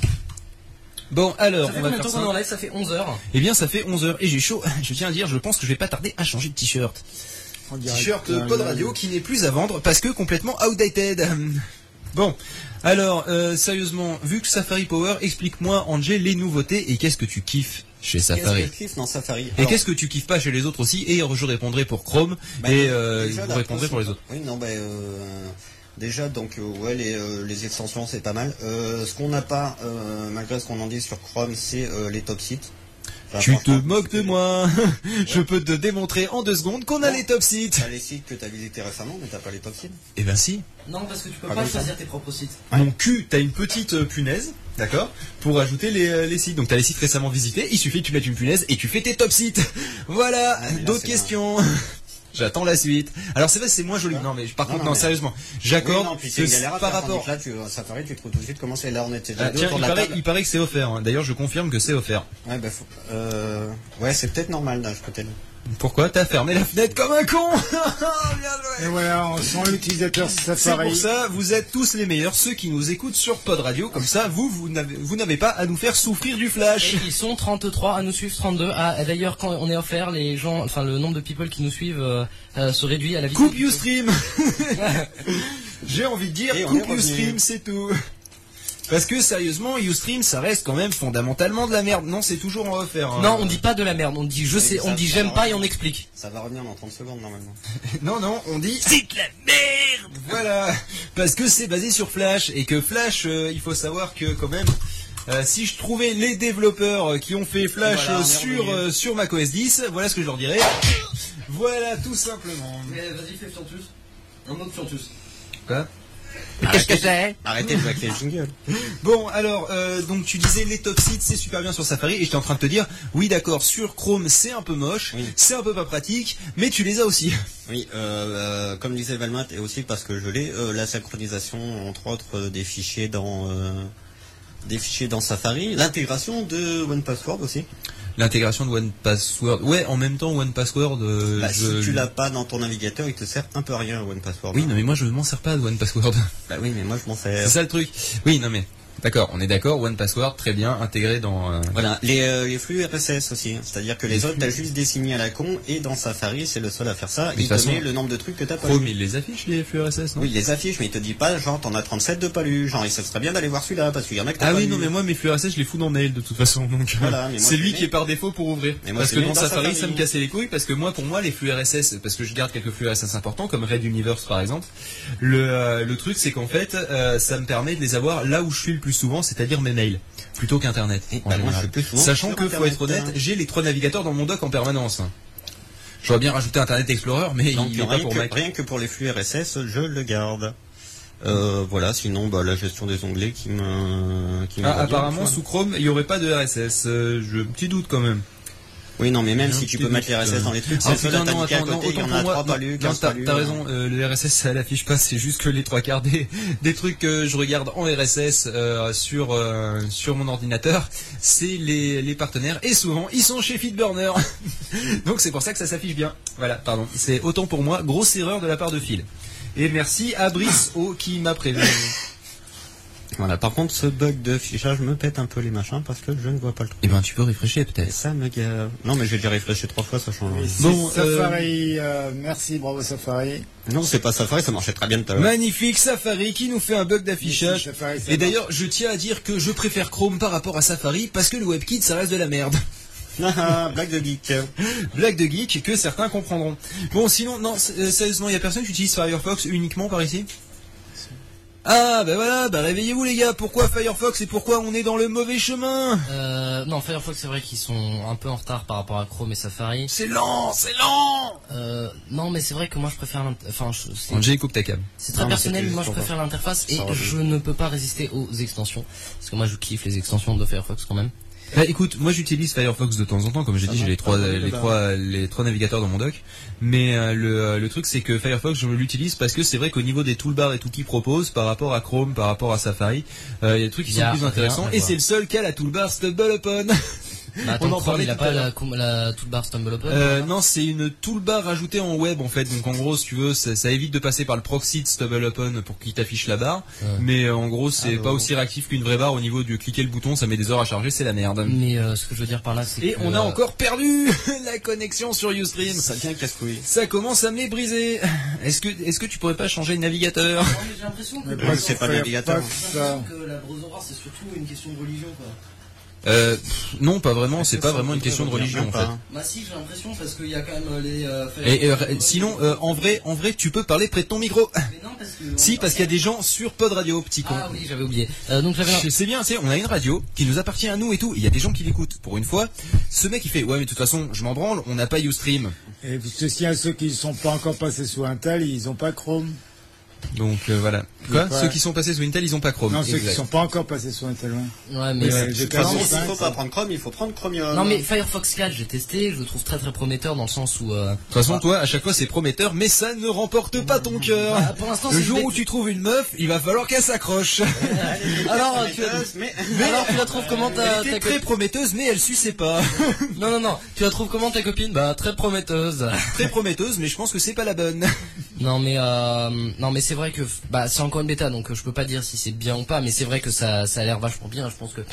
Bon, alors, Ça fait on va combien de faire temps qu'on ça. en live? Ça fait onze heures. Eh bien, ça fait onze heures et j'ai chaud. Je tiens à dire, je pense que je vais pas tarder à changer de t-shirt. En direct. T-shirt Ouais, Pod ouais. Radio qui n'est plus à vendre parce que complètement outdated. Bon, alors euh, sérieusement, vu que Safari Power, explique-moi Angel les nouveautés et qu'est-ce que tu kiffes chez Qu'est-ce que Safari je kiffe dans Safari? et Alors, qu'est-ce que tu kiffes pas chez les autres aussi? Et je répondrai pour Chrome bah, et euh, déjà, vous la répondrez pour les autres. Oui, non, bah, euh, déjà, donc, euh, ouais, les, euh, les extensions, c'est pas mal. Euh, ce qu'on n'a pas, euh, malgré ce qu'on en dit sur Chrome, c'est euh, les top sites. Enfin, Tu te franchement, moques de moi. Je peux te démontrer en deux secondes qu'on a Bon. les top sites. T'as les sites que t'as visités récemment, mais t'as pas les top sites. Eh ben si. Non, parce que tu peux Ah, pas comme ça. choisir tes propres sites. Mon cul, t'as une petite euh, punaise, d'accord, pour ajouter les, euh, les sites. Donc t'as les sites récemment visités, il suffit que tu mettes une punaise et tu fais tes top sites. Voilà, Ah, mais là, d'autres c'est questions. J'attends la suite. Alors c'est vrai, c'est moins joli. Non, mais par Non, contre, non, non, mais- sérieusement, Oui, j'accorde non, puis que c'est une galère à par faire, rapport. tandis que là, tu, euh, Safari, tu trouves tout de suite comment c'est. Là, on était déjà Ah, deux tiens, autour il de la paraît, table. il paraît que c'est offert. hein. D'ailleurs, je confirme que c'est offert. Ouais, bah, faut, euh, ouais, c'est peut-être normal, là, je peux t'aider. Pourquoi t'as fermé la fenêtre comme un con? Bien joué. Et voilà, on sent l'utilisateur C'est Safari. pour ça, vous êtes tous les meilleurs, ceux qui nous écoutent sur Pod Radio. Comme ça, vous, vous n'avez, vous n'avez pas à nous faire souffrir du flash. Et ils sont trente-trois à nous suivre, trente-deux. Ah, d'ailleurs, quand on est offert, les gens, enfin le nombre de people qui nous suivent euh, euh, se réduit à la vitesse. Coupe Ustream. J'ai envie de dire, Et on est coupe revenu. Ustream, c'est tout. Parce que sérieusement, Ustream, ça reste quand même fondamentalement de la merde. Non, c'est toujours en offert. hein. Non, on dit pas de la merde, on dit je Oui, sais, ça, on dit ça j'aime va pas et revenir. on explique. Ça va revenir dans trente secondes, normalement. Non, non, on dit C'est de la merde. voilà, parce que c'est basé sur Flash et que Flash, euh, il faut savoir que quand même, euh, si je trouvais les développeurs euh, qui ont fait Flash Voilà, euh, on est sur revenu. euh, sur macOS dix, voilà ce que je leur dirais. Voilà, tout simplement. Mais vas-y, fais Fiontus. Un autre Fiontus. Quoi? Qu'est-ce que c'est? Arrêtez de jouer avec les jingles. Bon, alors, euh, donc tu disais les top sites, c'est super bien sur Safari, et j'étais en train de te dire, oui d'accord, sur Chrome c'est un peu moche, Oui. c'est un peu pas pratique, mais tu les as aussi. Oui, euh, euh, comme disait Valmat, et aussi parce que je l'ai, euh, la synchronisation, entre autres, euh, des fichiers dans euh, des fichiers dans Safari, l'intégration de OnePassword aussi. L'intégration de OnePassword, ouais, en même temps OnePassword, euh, Bah, je... Si tu l'as pas dans ton navigateur, il te sert un peu à rien, OnePassword. Oui, non mais moi je m'en sers pas de OnePassword. Bah oui, mais moi je m'en sers. C'est ça le truc. Oui, non mais, d'accord, on est d'accord, OnePassword, très bien, intégré dans... euh, Voilà, les, euh, les flux R S S aussi, hein. C'est-à-dire que les, Les autres, flux. t'as juste des signes à la con, et dans Safari, c'est le seul à faire ça, Mais de il toute te façon, met le nombre de trucs que t'as pas Chrome, lu. il les affiche les flux R S S, non? Oui, il les affiche, mais il te dit pas, genre, t'en as trente-sept de pas lus, genre, il serait bien d'aller voir celui-là, parce qu'il y en a que t'as Ah pas oui, lu. non mais moi mes flux R S S je les fous dans Mail de toute façon, donc euh, Voilà, mais moi, c'est je lui les qui mets. est par défaut pour ouvrir. Mais moi, Parce je que les mets dans dans Safari, Safari. ça me cassait les couilles, parce que moi pour moi les flux R S S, parce que je garde quelques flux R S S importants, comme Red Universe par exemple, le, euh, le truc c'est qu'en fait euh, ça me permet de les avoir là où je suis le plus souvent, c'est-à-dire mes mails, plutôt qu'Internet. Et en bah, moi, général. je suis plus souvent Sachant sur que, faut Internet, être honnête, hein. j'ai les trois navigateurs dans mon dock en permanence. J'aurais bien rajouté Internet Explorer, mais Donc, il n'est pas rien, pour que, Mac. rien que pour les flux R S S, je le garde. Euh, voilà, sinon, bah, la gestion des onglets qui me, qui me Ah, va bien, apparemment, tu vois. sous Chrome, il n'y aurait pas de R S S. Euh, je, petit doute quand même. Oui, non, mais même J'ai un si tu petit peux mettre les R S S doute. dans les trucs, c'est Ah le seul à putain, non, t'indiquer à attends, non, côté, il y autant en a pour moi, trois non, pas lus, non, quinze t'as pas lus. t'as raison, euh, le R S S ça l'affiche pas, c'est juste que les trois quarts des, des trucs que je regarde en R S S euh, sur euh, sur mon ordinateur, c'est les, les partenaires, et souvent ils sont chez Feedburner. Donc c'est pour ça que ça s'affiche bien. Voilà, pardon, c'est autant pour moi, grosse erreur de la part de Phil. Et merci à Brice O qui m'a prévenu. Voilà, par contre, ce bug de fichage me pète un peu les machins parce que je ne vois pas le truc. Eh ben tu peux réfléchir Et peut-être. ça me gave. Non, mais j'ai déjà réfléchi trois fois, ça change. Oui, rien. c'est Bon, Safari, euh, merci, bravo Safari. Non, c'est pas Safari, ça marchait très bien tout à l'heure. Magnifique Safari qui nous fait un bug d'affichage. Mais si Safari, ça Et d'ailleurs, je tiens à dire que je préfère Chrome par rapport à Safari parce que le WebKit ça reste de la merde. Ah, ah, blague de geek. Blague de geek que certains comprendront. Bon, sinon, non, s- euh, sérieusement, il y a personne qui utilise Firefox uniquement par ici? Ah, bah voilà, bah réveillez-vous les gars, pourquoi Firefox et pourquoi on est dans le mauvais chemin? Euh, non, Firefox, c'est vrai qu'ils sont un peu en retard par rapport à Chrome et Safari. C'est lent, c'est lent! Euh, non, mais c'est vrai que moi je préfère l'int- enfin, je- c'est- Angé, coupe ta cam. c'est très Non, mais personnel, c'était mais moi je juste pour préfère l'interface et Ça revient. je ne peux pas résister aux extensions. Parce que moi je kiffe les extensions de Firefox quand même. Bah écoute, moi j'utilise Firefox de temps en temps, comme j'ai Ça dit, va, j'ai les trois, pas de les débat. trois, les trois navigateurs dans mon dock. Mais euh, le, euh, le truc c'est que Firefox, je l'utilise parce que c'est vrai qu'au niveau des toolbars et tout qu'il propose, par rapport à Chrome, par rapport à Safari, euh, il y a des trucs qui Il y sont a plus rien intéressants. à Et voir. c'est le seul qui a la toolbar StumbleUpon. Bah, attends, On en Chrome, parlait il a tout à pas l'heure. la, com- la toolbar StumbleUpon. Euh, non, c'est une toolbar ajoutée en web en fait. Donc en gros, si tu veux, ça, ça évite de passer par le proxy de StumbleUpon pour qu'il t'affiche la barre. Ouais. Mais euh, en gros, c'est Alors. pas aussi réactif qu'une vraie barre au niveau du cliquer le bouton, ça met des heures à charger, c'est la merde. Mais euh, ce que je veux dire par là, c'est Et que, on a euh, encore perdu la connexion sur Ustream. Ça devient casse-couille. Ça commence à me les briser. Est-ce que, est-ce que tu pourrais pas changer de navigateur? Non, mais j'ai l'impression que, Mais Ouais, c'est pas le navigateur. Firefox, ça. que la browser c'est surtout une question de religion quoi. Euh, pff, non, pas vraiment. C'est pas vraiment une question de religion en fait. Bah si, j'ai l'impression parce qu'il y a quand même euh, les. Euh, Et euh, sinon, euh, en vrai, en vrai, tu peux parler près de ton micro. Mais non, parce que. Si, parce qu'il y a des gens sur Pod Radio, petit con. Ah oui, j'avais oublié. Euh, donc j'avais. un- C'est bien, tu sais, on a une radio qui nous appartient à nous et tout. Il y a des gens qui l'écoutent. Pour une fois, ce mec il fait, ouais, mais de toute façon, je m'en branle. On n'a pas Ustream. Et ceci à ceux qui ne sont pas encore passés sous Intel, ils n'ont pas Chrome. Donc euh, voilà. Quoi quoi Ceux qui sont passés sous Intel, ils ont pas Chrome. Non, ceux qui Exact. sont pas encore passés sur Intel. Ouais, Ouais, mais Mais euh, de De toute Non, façon, mais s'il c'est- faut pas prendre Chrome, il faut prendre Chromium. non mais Firefox quatre, j'ai testé, je le trouve très très prometteur dans le sens où. Euh, De toute façon, toi, à chaque fois, c'est prometteur, mais ça ne remporte pas ton cœur. bah, pour l'instant, Le c'est jour une où bête- tu trouves une meuf, il va falloir qu'elle s'accroche. Alors, tu, mais... alors tu la trouves comment ta, Elle ta était très copine prometteuse, mais elle suçait pas. Non non non, tu la trouves comment ta copine? Bah très prometteuse. Très prometteuse, mais je pense que c'est pas la bonne. Non mais euh, non mais c'est vrai que bah c'est encore une bêta donc je peux pas dire si c'est bien ou pas mais c'est vrai que ça ça a l'air vachement bien. Je pense que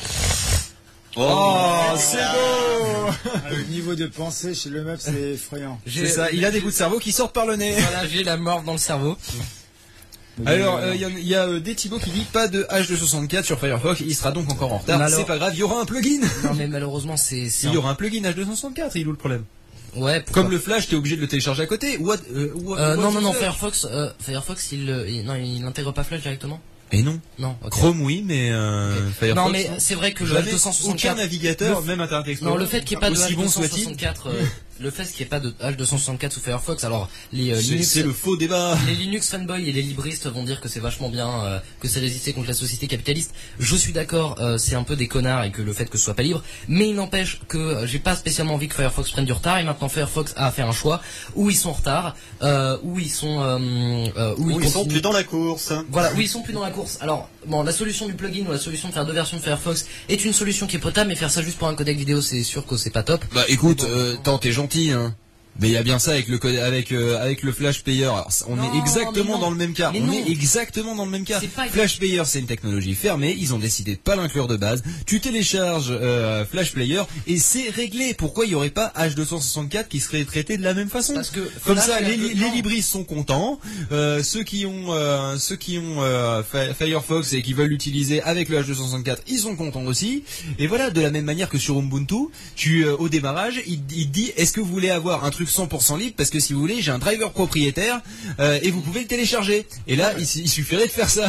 Oh, c'est beau. Ah, le niveau de pensée chez le meuf, c'est effrayant. C'est ça, il a des bouts de cerveau qui sortent par le nez. Voilà, j'ai la mort dans le cerveau. Alors, il euh, y a, y a euh, des Thibaut qui dit pas de H deux soixante-quatre sur Firefox, il sera donc encore en retard. Mais alors- C'est pas grave, il y aura un plugin. Non mais malheureusement c'est c'est Il y un- aura un plugin H deux soixante-quatre, il est où le problème? ouais pourquoi- Comme le Flash, t'es obligé de le télécharger à côté. What, euh, what- Euh, what non non the non fuck Firefox euh, Firefox il, euh, il non il n'intègre pas Flash directement. Et non. Non. ok. Chrome oui, mais euh, Ok. Firefox. Non mais c'est vrai que le H jamais deux cent aucun soixante-quatre navigateur, le- même Internet Explorer. non le fait qu'il n'y ait pas de aussi H bon deux cent soit-il, soixante-quatre euh, le fait qu'il n'y ait pas de H deux cent soixante-quatre sous Firefox alors les euh, c'est Linux c'est le faux débat. Les Linux fanboys et les libristes vont dire que c'est vachement bien, euh, que c'est résister contre la société capitaliste. Je suis d'accord, euh, c'est un peu des connards et que le fait que ce soit pas libre, mais il n'empêche que euh, j'ai pas spécialement envie que Firefox prenne du retard et maintenant Firefox a fait un choix où ils sont en retard, euh, où ils sont, euh, euh, où, Où ils ils sont continuent- plus dans la course. Voilà, où ils sont plus dans la course. Alors, bon, la solution du plugin ou la solution de faire deux versions de Firefox est une solution qui est potable, mais faire ça juste pour un codec vidéo, c'est sûr que c'est pas top. Bah écoute, euh, tant t'es gentil, hein. Mais il y a bien ça avec le code, avec euh, avec le Flash Player. Alors, ça- on Non, est exactement mais non. dans le même cas. Mais on non. est exactement dans le même cas. C'est pas- Flash Player, c'est une technologie fermée. Ils ont décidé de pas l'inclure de base. Tu télécharges euh, Flash Player et c'est réglé. Pourquoi il y aurait pas H deux cent soixante-quatre qui serait traité de la même façon? Parce que Comme Flash, ça, les, il y a li- deux- les non. libristes sont contents. Euh, ceux qui ont euh, ceux qui ont euh, Fi- Firefox et qui veulent l'utiliser avec le H deux cent soixante-quatre, ils sont contents aussi. Et voilà, de la même manière que sur Ubuntu, tu euh, au démarrage, il, il dit est-ce que vous voulez avoir un truc cent pour cent libre? Parce que si vous voulez, j'ai un driver propriétaire euh, et vous pouvez le télécharger. Et là, il, il suffirait de faire ça.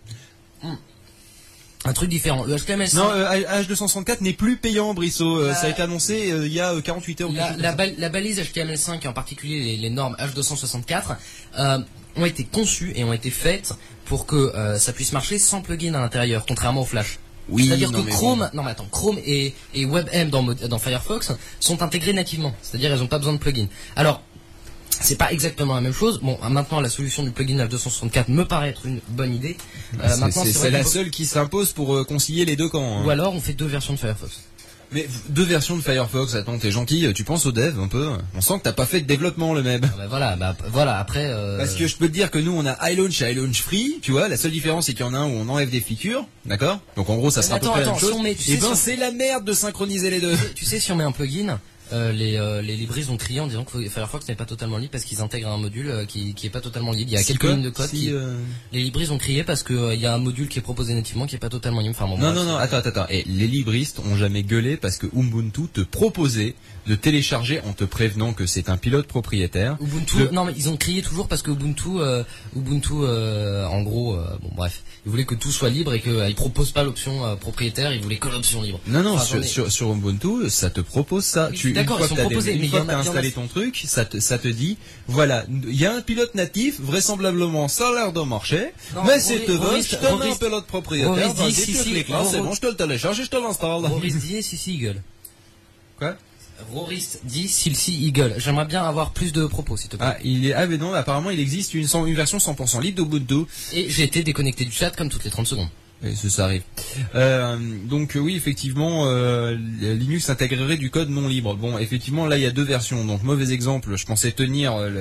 Un truc différent. Le H T M L cinq. Non, euh, H deux cent soixante-quatre n'est plus payant, Brissot. Euh, Bah, ça a été annoncé euh, il y a euh, quarante-huit heures. ou quelque La, chose la, comme ça. bal- la balise H T M L cinq et en particulier les, les normes H deux cent soixante-quatre euh, ont été conçues et ont été faites pour que euh, ça puisse marcher sans plugin à l'intérieur, contrairement au Flash. Oui, C'est-à-dire non, que mais Chrome, bon. non mais attends, Chrome et, et WebM dans, Mo- dans Firefox sont intégrés nativement, c'est-à-dire elles n'ont pas besoin de plugin. Alors, c'est pas exactement la même chose. Bon, maintenant la solution du plugin H deux cent soixante-quatre me paraît être une bonne idée. Euh, C'est- maintenant, c'est c'est c'est vrai la qu'il faut- seule qui s'impose pour euh, concilier les deux camps. hein. Ou alors on fait deux versions de Firefox. Mais deux versions de Firefox, attends, t'es gentil, tu penses au dev un peu. On sent que t'as pas fait de développement le même. Ah bah voilà, bah voilà. Après. Euh... Parce que je peux te dire que nous on a iLaunch et iLaunch Free, tu vois, la seule différence c'est qu'il y en a un où on enlève des features, d'accord? Donc en gros ça Mais sera à peu attends, près la même attends, chose. si on met- tu Et sais, ben si on- c'est la merde de synchroniser les deux. Tu sais, si on met un plugin, euh, les, euh, les libristes ont crié en disant que Firefox n'est pas totalement libre parce qu'ils intègrent un module euh, qui, qui est pas totalement libre. Il y a Si quelques quoi lignes de code. Si, qui... euh, Les libristes ont crié parce que euh, il y a un module qui est proposé nativement qui est pas totalement libre. Enfin, bon, Non, bref, non, non, attends, attends, attends. Et les libristes ont jamais gueulé parce que Ubuntu te proposait de télécharger en te prévenant que c'est un pilote propriétaire. Ubuntu, Le- non mais ils ont crié toujours parce que Ubuntu, euh, Ubuntu, euh, en gros, euh, bon bref, ils voulaient que tout soit libre et qu'ils euh, proposent pas l'option euh, propriétaire, ils voulaient que l'option libre. Non, non, Enfin, sur, j'en ai- sur, sur Ubuntu, ça te propose ça. Oui, tu, d'accord, une ils fois sont que t'as proposés, des- mais une il y fois en que a- t'as il y en a- installé ton truc, ça te, ça te dit, voilà, il y a un pilote natif, vraisemblablement ça a l'air de marcher, Non, mais Rory- c'est te Rory- va, je te mets un Rory- pilote propriétaire, Rory vas-y, dit, si, tu si, cliques là, c'est Rory- bon, je te le télécharge et je te l'installe. Roris dit si si Eagle. Quoi? Roris dit si si Eagle. J'aimerais bien avoir plus de propos s'il te plaît. Ah, il est, ah, mais non, apparemment il existe une, cent- une version cent pour cent libre d'Ubuntu. Et j'ai été déconnecté du chat comme toutes les trente secondes. Et ça, ça arrive. Euh, donc euh, oui, effectivement, euh, Linux intégrerait du code non libre. Bon, effectivement, là il y a deux versions. Donc mauvais exemple, je pensais tenir euh,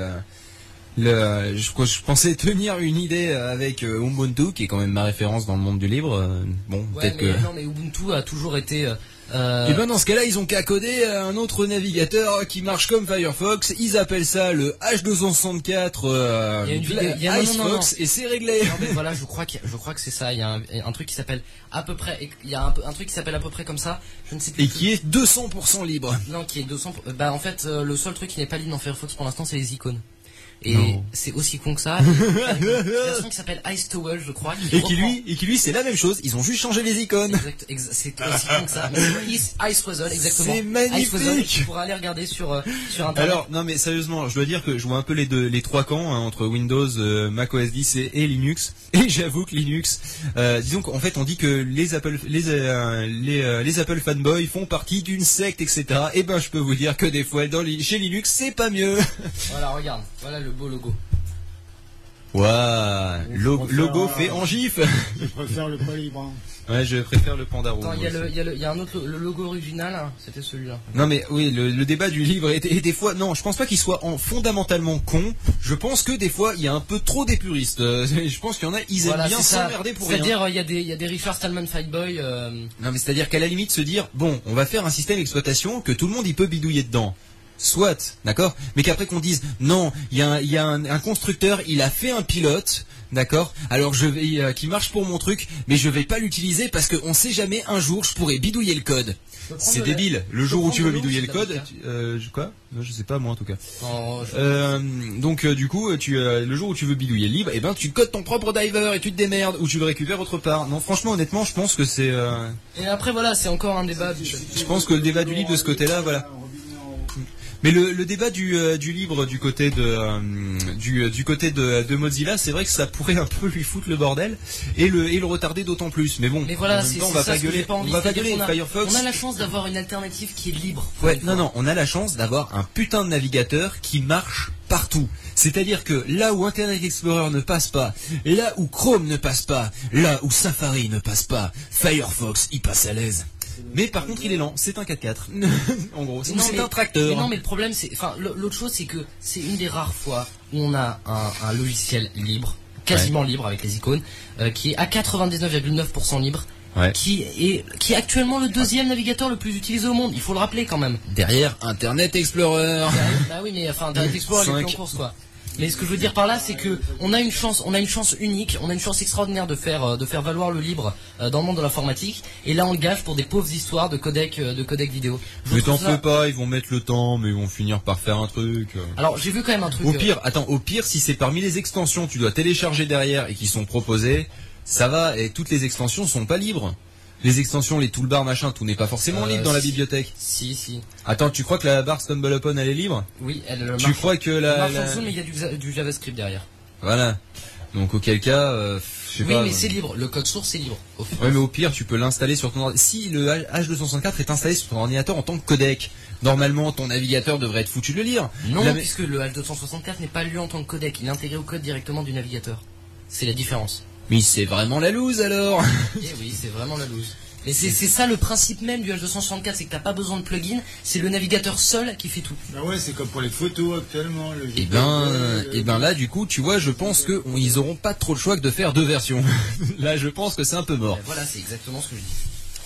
le, le je, je pensais tenir une idée avec euh, Ubuntu, qui est quand même ma référence dans le monde du libre. Euh, bon, Ouais, peut-être mais que. non mais Ubuntu a toujours été. Euh, euh, Et ben dans ce cas-là, ils ont qu'à coder un autre navigateur qui marche comme Firefox. Ils appellent ça le H deux cent soixante-quatre euh, Il y a une Bla- vidéo- il y a- non, non, non, Icefox, et c'est réglé. Non mais voilà, je crois que je crois que c'est ça. Il y a un, un truc qui s'appelle à peu près. Il y a un, peu- un truc qui s'appelle à peu près comme ça. Je ne sais plus. Et qui est deux cents pour cent libre. Non, qui est deux cents. Bah en fait, euh, le seul truc qui n'est pas libre dans Firefox pour l'instant, c'est les icônes. Et Non. c'est aussi con que ça. Il y a une version qui s'appelle Ice Towel, je crois. Et qui lui, et qui lui, c'est la même chose. Ils ont juste changé les icônes. Exact, exa- c'est aussi con que ça. Mais c'est Ice, Ice Wazzle, exactement. C'est magnifique. Ice Wazzle, tu pourras aller regarder sur, euh, sur internet. Alors, non mais sérieusement, je dois dire que je vois un peu les deux, les trois camps hein, entre Windows, euh, Mac O S dix et, et Linux. Et j'avoue que Linux, euh, disons qu'en fait on dit que les Apple, les euh, les, euh, les Apple fanboys font partie d'une secte, et cetera. Et ben je peux vous dire que des fois dans li- chez Linux c'est pas mieux. Voilà, regarde. Voilà le beau logo. Waouh, lo- préfère, logo euh, fait en gif. Je préfère le Polibre. Hein. Ouais, je préfère le panda rouge. Attends, il y a aussi. le, il y a le, il y a un autre, le logo original, hein, c'était celui-là. Non mais oui, le, le débat du livre est, est des fois, non, je pense pas qu'il soit en fondamentalement con. Je pense que des fois il y a un peu trop des puristes. Euh, je pense qu'il y en a, ils aiment Voilà, bien c'est ça. s'emmerder pour rien. C'est-à-dire, il y a des, il y a des Richard Stallman Fightboy. Euh... Non mais c'est-à-dire qu'à la limite se dire, bon, on va faire un système d'exploitation que tout le monde y peut bidouiller dedans. Soit, d'accord, mais qu'après qu'on dise, non, il y a, un, il y a un, un constructeur, il a fait un pilote, d'accord, alors je vais, euh, qui marche pour mon truc, mais je vais pas l'utiliser parce qu'on sait jamais, un jour, je pourrais bidouiller le code. C'est débile. Le jour où tu veux bidouiller le code, tu- euh, je- quoi Non, je sais pas moi en tout cas. Non, je- Euh, donc euh, du coup, tu, euh, le jour où tu veux bidouiller le livre, eh ben tu codes ton propre driver et tu te démerdes ou tu le récupères autre part. Non, franchement, honnêtement, je pense que c'est. Euh, Et après, voilà, c'est encore un débat. je pense que le débat du livre de ce côté-là, voilà. Mais le, le débat du, euh, du livre du côté de euh, du, euh, du côté de, de Mozilla, c'est vrai que ça pourrait un peu lui foutre le bordel et le et le retarder d'autant plus. Mais bon, Mais voilà, en même c'est temps, on c'est va ça pas ce que gueuler, j'ai pas envie. on va pas C'est-à-dire gueuler. qu'on a- Firefox. On a la chance d'avoir une alternative qui est libre. Ouais, non, non, on a la chance d'avoir un putain de navigateur qui marche partout. C'est-à-dire que là où Internet Explorer ne passe pas, là où Chrome ne passe pas, là où Safari ne passe pas, Firefox y passe à l'aise. Mais par contre, il est lent. C'est un quatre quatre. En gros, c'est Non, c'est mais- un tracteur. Mais non, mais le problème, c'est, enfin, l- l'autre chose, c'est que c'est une des rares fois où on a un, un logiciel libre, quasiment libre avec les icônes, euh, qui est à quatre-vingt-dix-neuf virgule neuf pour cent libre, Ouais. qui est, qui est actuellement le deuxième navigateur le plus utilisé au monde. Il faut le rappeler quand même. Derrière Internet Explorer. Bah oui, mais enfin, Internet Explorer, il est plus en Cinq. course, quoi. Mais ce que je veux dire par là, c'est que on a une chance, on a une chance unique, on a une chance extraordinaire de faire, euh, de faire valoir le libre euh, dans le monde de l'informatique. Et là, on le gâche pour des pauvres histoires de codec, euh, de codec vidéo. Je Mais trouve t'en ça- fais pas, ils vont mettre le temps, mais ils vont finir par faire un truc. Alors, j'ai vu quand même un truc. Au euh, pire, attends, au pire, si c'est parmi les extensions que tu dois télécharger derrière et qui sont proposées, ça va, et toutes les extensions sont pas libres. Les extensions, les toolbars, machin, tout n'est pas forcément Euh, libre dans la si. bibliothèque. Si, si. Attends, tu crois que la barre StumbleUpon elle est libre? Oui, elle euh, Tu marche. crois que elle la, marche en la- dessous, mais il y a du, du JavaScript derrière. Voilà. Donc auquel cas, euh, je sais Oui, pas. mais euh, c'est libre. Le code source est libre. Au final. Ouais, mais au pire, tu peux l'installer sur ton ordinateur. Si le H deux cent soixante-quatre est installé sur ton ordinateur en tant que codec, normalement, ton navigateur devrait être foutu de le lire. Non, La- puisque le H deux cent soixante-quatre n'est pas lu en tant que codec. Il est intégré au code directement du navigateur. C'est la différence. Mais c'est vraiment la loose alors. Eh oui, c'est vraiment la loose. Mais c'est c'est ça le principe même du H deux cent soixante-quatre, c'est que t'as pas besoin de plugin, c'est le navigateur seul qui fait tout. Bah ouais, c'est comme pour les photos actuellement. Le Et ben, et ben là, du coup, tu vois, je pense que on- ils auront pas trop le choix que de faire deux versions. Là, je pense que c'est un peu mort. Ben voilà, c'est exactement ce que je dis.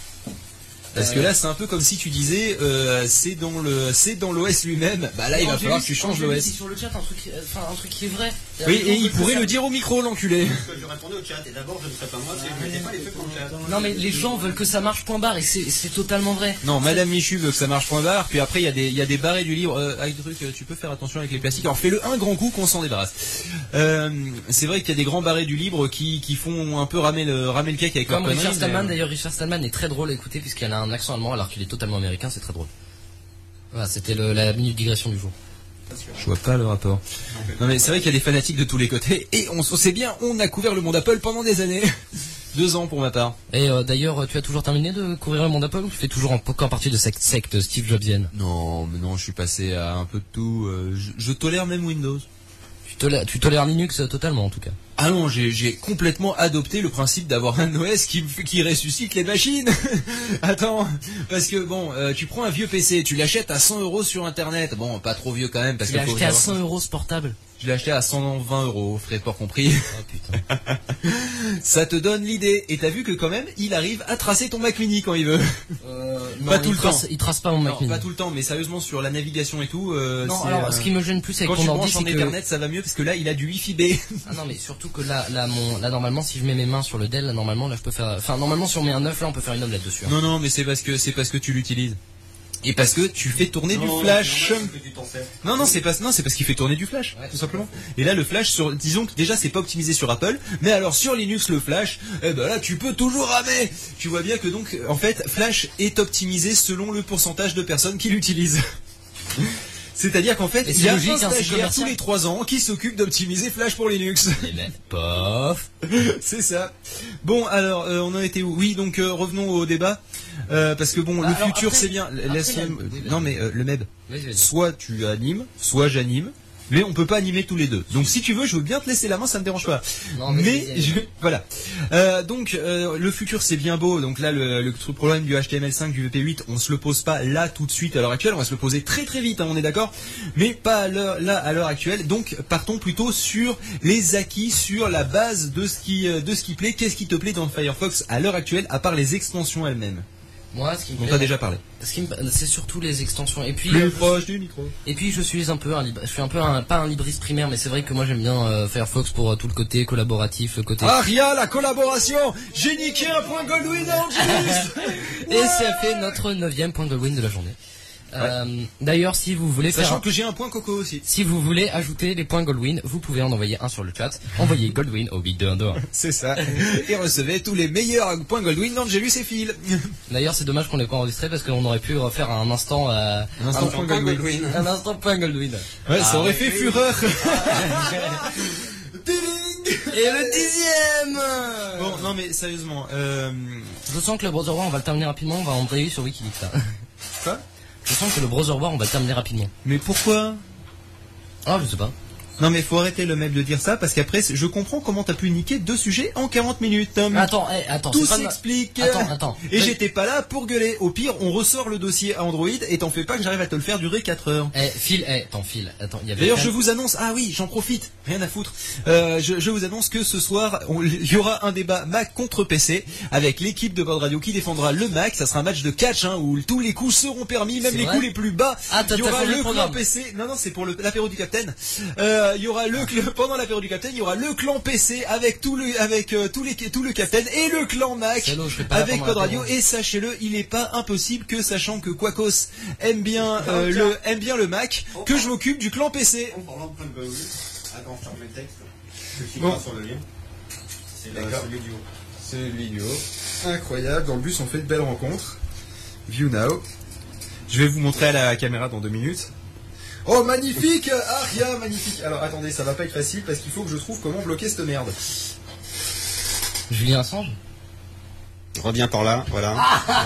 Parce que là, c'est un peu comme si tu disais, euh, c'est dans le, c'est dans l'O S lui-même. Bah là, il va Non, j'ai falloir vu- que tu changes j'ai vu l'O ici S. sur le chat un truc, euh, enfin un truc qui est vrai. Oui, Les et gens il veulent pourrait que le ça- dire au micro, l'enculé. Parce que je répondais au chat et d'abord je ne serais pas moi si je mettais pas les trucs dans le chat. Non mais les gens veulent que ça marche point barre et c'est c'est totalement vrai. Non, Madame Michu veut que ça marche point barre, puis après il y a des, il y a des barrés du livre, euh, avec des trucs, euh, tu peux faire attention avec les plastiques. Alors fais-le un grand coup qu'on s'en débarrasse. Euh, c'est vrai qu'il y a des grands barrés du livre qui, qui font un peu ramer le, ramer le cake avec leur Comme connerie, Richard mais, Stallman, euh, d'ailleurs Richard Stallman est très drôle à écouter puisqu'elle a un accent allemand alors qu'il est totalement américain, c'est très drôle. Voilà, c'était le- la minute digression du jour. Je vois pas le rapport. Non mais c'est vrai qu'il y a des fanatiques de tous les côtés, et on, on sait bien, on a couvert le monde Apple pendant des années. Deux ans pour ma part. Et euh, d'ailleurs, tu as toujours terminé de couvrir le monde Apple ou tu fais toujours encore partie de cette secte Steve Jobsienne? Non, mais non, je suis passé à un peu de tout. euh, je, je tolère même Windows. Tu tolères, tu tolères Linux euh, totalement en tout cas. Ah non, j'ai j'ai complètement adopté le principe d'avoir un O S qui, me fait- qui ressuscite les machines. Attends, parce que bon, euh, tu prends un vieux P C, tu l'achètes à cent euros sur internet. Bon, pas trop vieux quand même, parce Tu l'as que faut acheté à savoir- cent euros ce portable. Je l'ai acheté à cent vingt euros, frais de port compris. Oh putain. Ça te donne l'idée. Et t'as vu que quand même, il arrive à tracer ton Mac Mini quand il veut. Euh, Pas non, tout il le trace, temps. Il trace pas mon Mac Non, Mini. pas tout le temps, mais sérieusement sur la navigation et tout. euh, Non, c'est, alors euh, ce qui me gêne plus avec quand ton tu ordi, branches en c'est que Ethernet, ça va mieux parce que là, il a du Wi-Fi B. ah non mais surtout que là, là, mon, là normalement, si je mets mes mains sur le Dell, là, normalement, là je peux faire, enfin normalement si on met un neuf, là on peut faire une omelette dessus. hein. Non, non, mais c'est parce que c'est parce que tu l'utilises. Et parce que tu fais tourner Non, du flash. non, non, du temps fait. Non, non, c'est pas, non, c'est parce qu'il fait tourner du flash, Ouais, tout simplement. Et là, le flash, sur, disons que déjà, c'est pas optimisé sur Apple, mais alors sur Linux, le flash, eh ben là, tu peux toujours ramer. Tu vois bien que donc, en fait, flash est optimisé selon le pourcentage de personnes qui l'utilisent. C'est-à-dire qu'en fait, Et il c'est y a logique, un hein, c'est stagiaire commercial. tous les trois ans qui s'occupe d'optimiser Flash pour Linux. Et ben, pof. C'est ça. Bon, alors, euh, on en était où? Oui, donc euh, revenons au débat. Euh, parce que bon, Ah, le alors, futur, après- c'est bien. après, Laisse- le- le débat. non, mais euh, le M E B. Vas-y, vas-y. Soit tu animes, soit j'anime. Mais on peut pas animer tous les deux. Donc si tu veux, je veux bien te laisser la main, ça me dérange pas. Non, mais mais vas-y, je, voilà. Euh, donc euh, le futur c'est bien beau. Donc là le, le truc- problème du H T M L cinq, du V P huit, on se le pose pas là tout de suite à l'heure actuelle. On va se le poser très très vite, hein, on est d'accord. Mais pas à l'heure, là à l'heure actuelle. Donc partons plutôt sur les acquis, sur la base de ce qui euh, de ce qui plaît. Qu'est-ce qui te plaît dans Firefox à l'heure actuelle, à part les extensions elles-mêmes Moi, ce qui me dont plaît, t'as déjà parlé. ce qui me- c'est surtout les extensions. Et puis, Plus euh, proche du micro. et puis, je suis un peu un, lib- je suis un peu un, pas un libriste primaire, mais c'est vrai que moi j'aime bien euh, Firefox pour euh, tout le côté collaboratif, le côté. Aria, la collaboration. J'ai niqué un point Goldwyn en juste. Et ça fait notre neuvième point Goldwyn de la journée. Euh, D'ailleurs, si vous voulez faire, Sachant un- que j'ai un point Coco aussi. si vous voulez ajouter les points Goldwyn, vous pouvez en envoyer un sur le chat. Envoyez Goldwyn au Big deux un deux un. C'est ça. Et recevez tous les meilleurs points Goldwyn d'Angelus et Phil. D'ailleurs, c'est dommage qu'on l'ait pas enregistré parce qu'on aurait pu refaire un instant, euh, Un instant un, point Goldwyn. un instant point Goldwyn. Ouais, ça Ah, aurait oui. fait fureur. Et le dixième. Bon, non mais sérieusement, euh... Je sens que le browser war, on va le terminer rapidement, on va en briller sur Wikileaks là. Quoi? Je sens que le browser war, on va le terminer rapidement. Mais pourquoi? Ah, je sais pas. Non mais faut arrêter le mec de dire ça parce qu'après je comprends comment t'as pu niquer deux sujets en quarante minutes. Attends, eh, attends, Tout c'est pas de ma- s'explique. Attends, attends. Et Mais- j'étais pas là pour gueuler. Au pire, on ressort le dossier à Android et t'en fais pas que j'arrive à te le faire durer quatre heures. Eh, Phil, eh, attends, Phil, attends, il y avait. D'ailleurs, quand je même- vous annonce, ah oui, j'en profite, rien à foutre. Euh, je, je vous annonce que ce soir, on- il y aura un débat Mac contre P C avec l'équipe de Bord Radio qui défendra le Mac. Ça sera un match de catch hein, où tous les coups seront permis, même C'est les vrai coups les plus bas. Ah, t'as- il y t'as aura changé le le clan programme. P C. Non, non, c'est pour le- l'apéro du Capitaine. Euh, il y aura le cl- pendant l'apéro du Capitaine, il y aura le clan P C avec tout le avec euh, tous les tout le Capitaine et le clan Mac Salaud, je serai pas là avec pendant Pod Radio. l'apéro. Et sachez-le, il n'est pas impossible que, sachant que Quacos aime bien euh, le aime bien le Mac, que je m'occupe du clan P C. En parlant de point de Goldwyn, attends, je te remets le texte. Je clique Bon. sur le lien. C'est euh, D'accord. celui du haut. C'est une vidéo incroyable. Dans le bus, on fait de belles rencontres. View now. Je vais vous montrer à la caméra dans deux minutes. Oh, magnifique Aria, magnifique. Alors, attendez, ça va pas être facile parce qu'il faut que je trouve comment bloquer cette merde. Julien Assange. Reviens par là, voilà.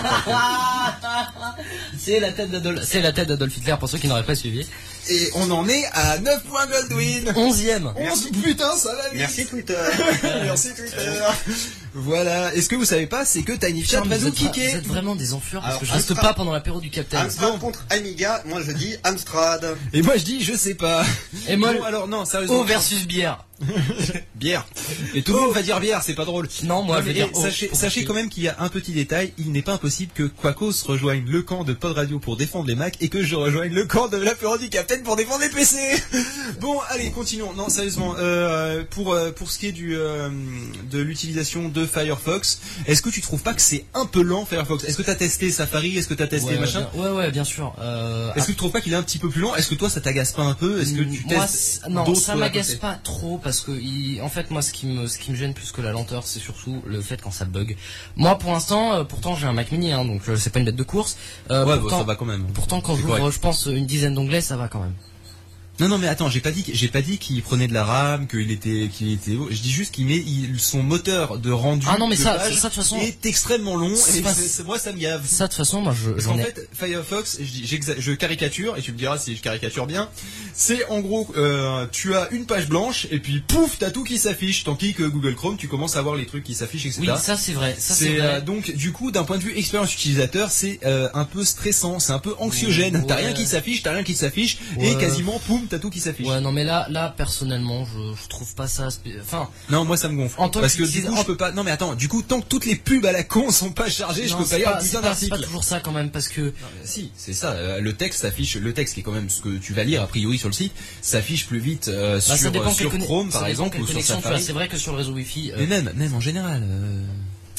C'est la tête d'Adolf, c'est la tête d'Adolf Hitler pour ceux qui n'auraient pas suivi. Et on en est à neuf points Goldwyn. Onzième. onze, putain, ça va vite. Merci Twitter. Merci Twitter. Voilà. Et ce que vous savez pas, c'est que Tiny Chat Putain, va vous, nous êtes, vra- kicker. vous êtes vraiment des enflures parce Alors, que je reste Amstrad- pas pendant l'apéro du Capitaine. Amstrad contre Amiga, moi je dis Amstrad. Et moi je dis, je sais pas. Et moi, Bon, alors non, sérieusement. eau versus bière. Bière. Et tout le monde va dire bière, c'est pas drôle. Non, moi, Non, je mais, vais dire eh, eau. sachez, Pour sachez qui quand même qu'il y a un petit détail. Il n'est pas impossible que Quacos rejoigne le camp de Pod Radio pour défendre les Macs et que je rejoigne le camp de l'apéro du Capitaine pour défendre les P C. Bon, allez, continuons. Non, sérieusement, euh, pour euh, pour ce qui est du euh, de l'utilisation de Firefox, est-ce que tu trouves pas que c'est un peu lent Firefox? Est-ce que t'as testé Safari? Est-ce que t'as testé Ouais, machin? bien- ouais, ouais, bien sûr. Euh, Est-ce que tu trouves pas qu'il est un petit peu plus lent? Est-ce que toi ça t'agace pas un peu? Est-ce que tu Moi, testes c- non, d'autres ça à m'agace côté pas trop parce que il- en fait moi ce qui me ce qui me gêne plus que la lenteur c'est surtout le fait quand ça bug. Moi pour l'instant euh, pourtant j'ai un Mac mini hein, donc euh, c'est pas une bête de course. Euh, Ouais, bon, pourtant, ça va quand même. pourtant quand C'est j'ouvre correct. je pense une dizaine d'onglets ça va quand même. Non, non, mais attends, j'ai pas dit, j'ai pas dit qu'il prenait de la RAM, qu'il était, qu'il était haut. Je dis juste qu'il met il- son moteur de rendu. Ah non mais de ça, page ça de toute façon est extrêmement long. C'est Et pas- c'est- c'est- moi, ça me gave. ça de toute façon moi je Parce j'en qu'en ai fait, Firefox, je, dis, j'exa- je caricature, et tu me diras si je caricature bien, c'est en gros, euh, tu as une page blanche, et puis pouf, t'as tout qui s'affiche, tandis que Google Chrome, tu commences à voir les trucs qui s'affichent, et cetera. oui ça c'est vrai ça c'est C'est vrai. euh, donc du coup d'un point de vue expérience utilisateur c'est euh, un peu stressant, c'est un peu anxiogène. Ouais. T'as rien qui s'affiche, t'as rien qui s'affiche et Ouais. quasiment poum t'as tout qui s'affiche. Ouais non mais là là personnellement je, je trouve pas ça spé- enfin Non moi ça me gonfle. En tant Parce que du qu'utilisateur- coup je peux pas. Non mais attends, du coup tant que toutes les pubs à la con sont pas chargées, je non, peux pas c'est lire pas, le c'est putain pas, c'est pas d'article. toujours ça quand même parce que Non, mais si, c'est ça. euh, le texte s'affiche, le texte qui est quand même ce que tu vas lire a priori sur le site, s'affiche plus vite euh, bah, sur, ça dépend euh, sur quelle conne- Chrome ça par dépend exemple quelle ou sur connexion tu as. Safari. C'est vrai que sur le réseau Wi-Fi euh, Mais même, même en général. euh,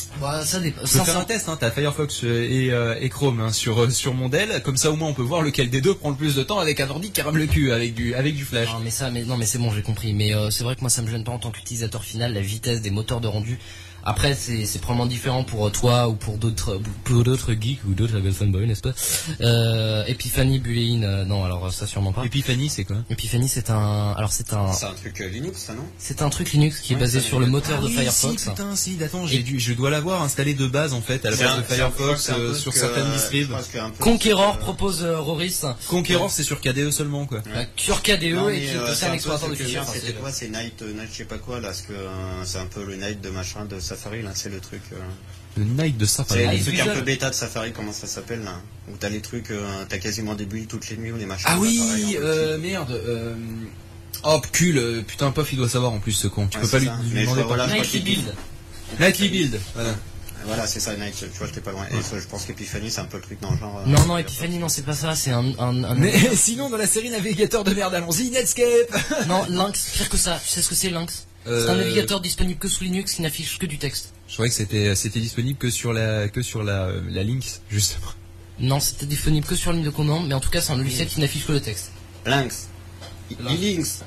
Bah, ça dépend. Je peux faire un test, hein, t'as Firefox et, euh, et Chrome hein, sur, euh, sur mon Dell, comme ça au moins on peut voir lequel des deux prend le plus de temps avec un ordi qui rame le cul, avec du, avec du flash. Non mais ça, mais non mais c'est bon, j'ai compris. Mais euh, c'est vrai que moi ça me gêne pas en tant qu'utilisateur final, la vitesse des moteurs de rendu. Après c'est c'est probablement différent pour toi ou pour d'autres pour d'autres geeks ou d'autres fanboys, n'est-ce pas? euh, Epiphany, Boolean, euh, non alors ça sûrement pas. Epiphany c'est quoi? Epiphany c'est un alors c'est un C'est un truc euh, Linux ça non? c'est un truc Linux qui Ouais, est basé ça, sur le moteur Ah de oui, Firefox. Si, putain, si, attends, j'ai dû, je dois l'avoir installé de base en fait à la C'est base un- de c'est un- Firefox c'est un peu euh, sur que, certaines euh, distribs. je pense qu'un peu Conqueror que- propose euh, Roris. Conqueror c'est sur K D E seulement quoi. Euh, sur K D E Non, et mais, qui est euh, aussi c'est un peu explorateur ce de que fichiers. vient, Enfin, C'était quoi? C'est Night, euh, Night je sais pas quoi là, parce que euh, c'est un peu le Night de machin de Safari là, c'est le truc. euh, Le Night de Safari. C'est Ah, les il trucs un visual. peu bêta de Safari, comment ça s'appelle là? Où t'as les trucs, euh, t'as quasiment des builds toutes les nuits ou les machins. Ah là, oui, pareil, en fait. euh, merde. Euh... Oh, cul, euh, putain, Pof, il doit savoir en plus ce con. Tu Ouais, peux pas c'est lui, ça. lui Mais je demander vois, par voilà, je Nightly crois qu'il- Build. Nightly Build. Voilà. Voilà, c'est ça, Night, tu vois, j'étais pas loin. Et ça, je pense qu'Epiphany, c'est un peu le truc dans le genre. euh, Non non Epiphany non c'est pas ça, c'est un un, un Mais sinon, dans la série navigateur de merde, allons-y, Netscape. non Lynx, pire que ça. Tu sais ce que c'est Lynx? C'est un Euh, navigateur disponible que sous Linux qui n'affiche que du texte. Je croyais que c'était, c'était disponible que sur la, que sur la, la Lynx, justement. Non, c'était disponible que sur ligne de commande, mais en tout cas c'est un logiciel qui n'affiche que le texte. Lynx. Lynx. Lynx.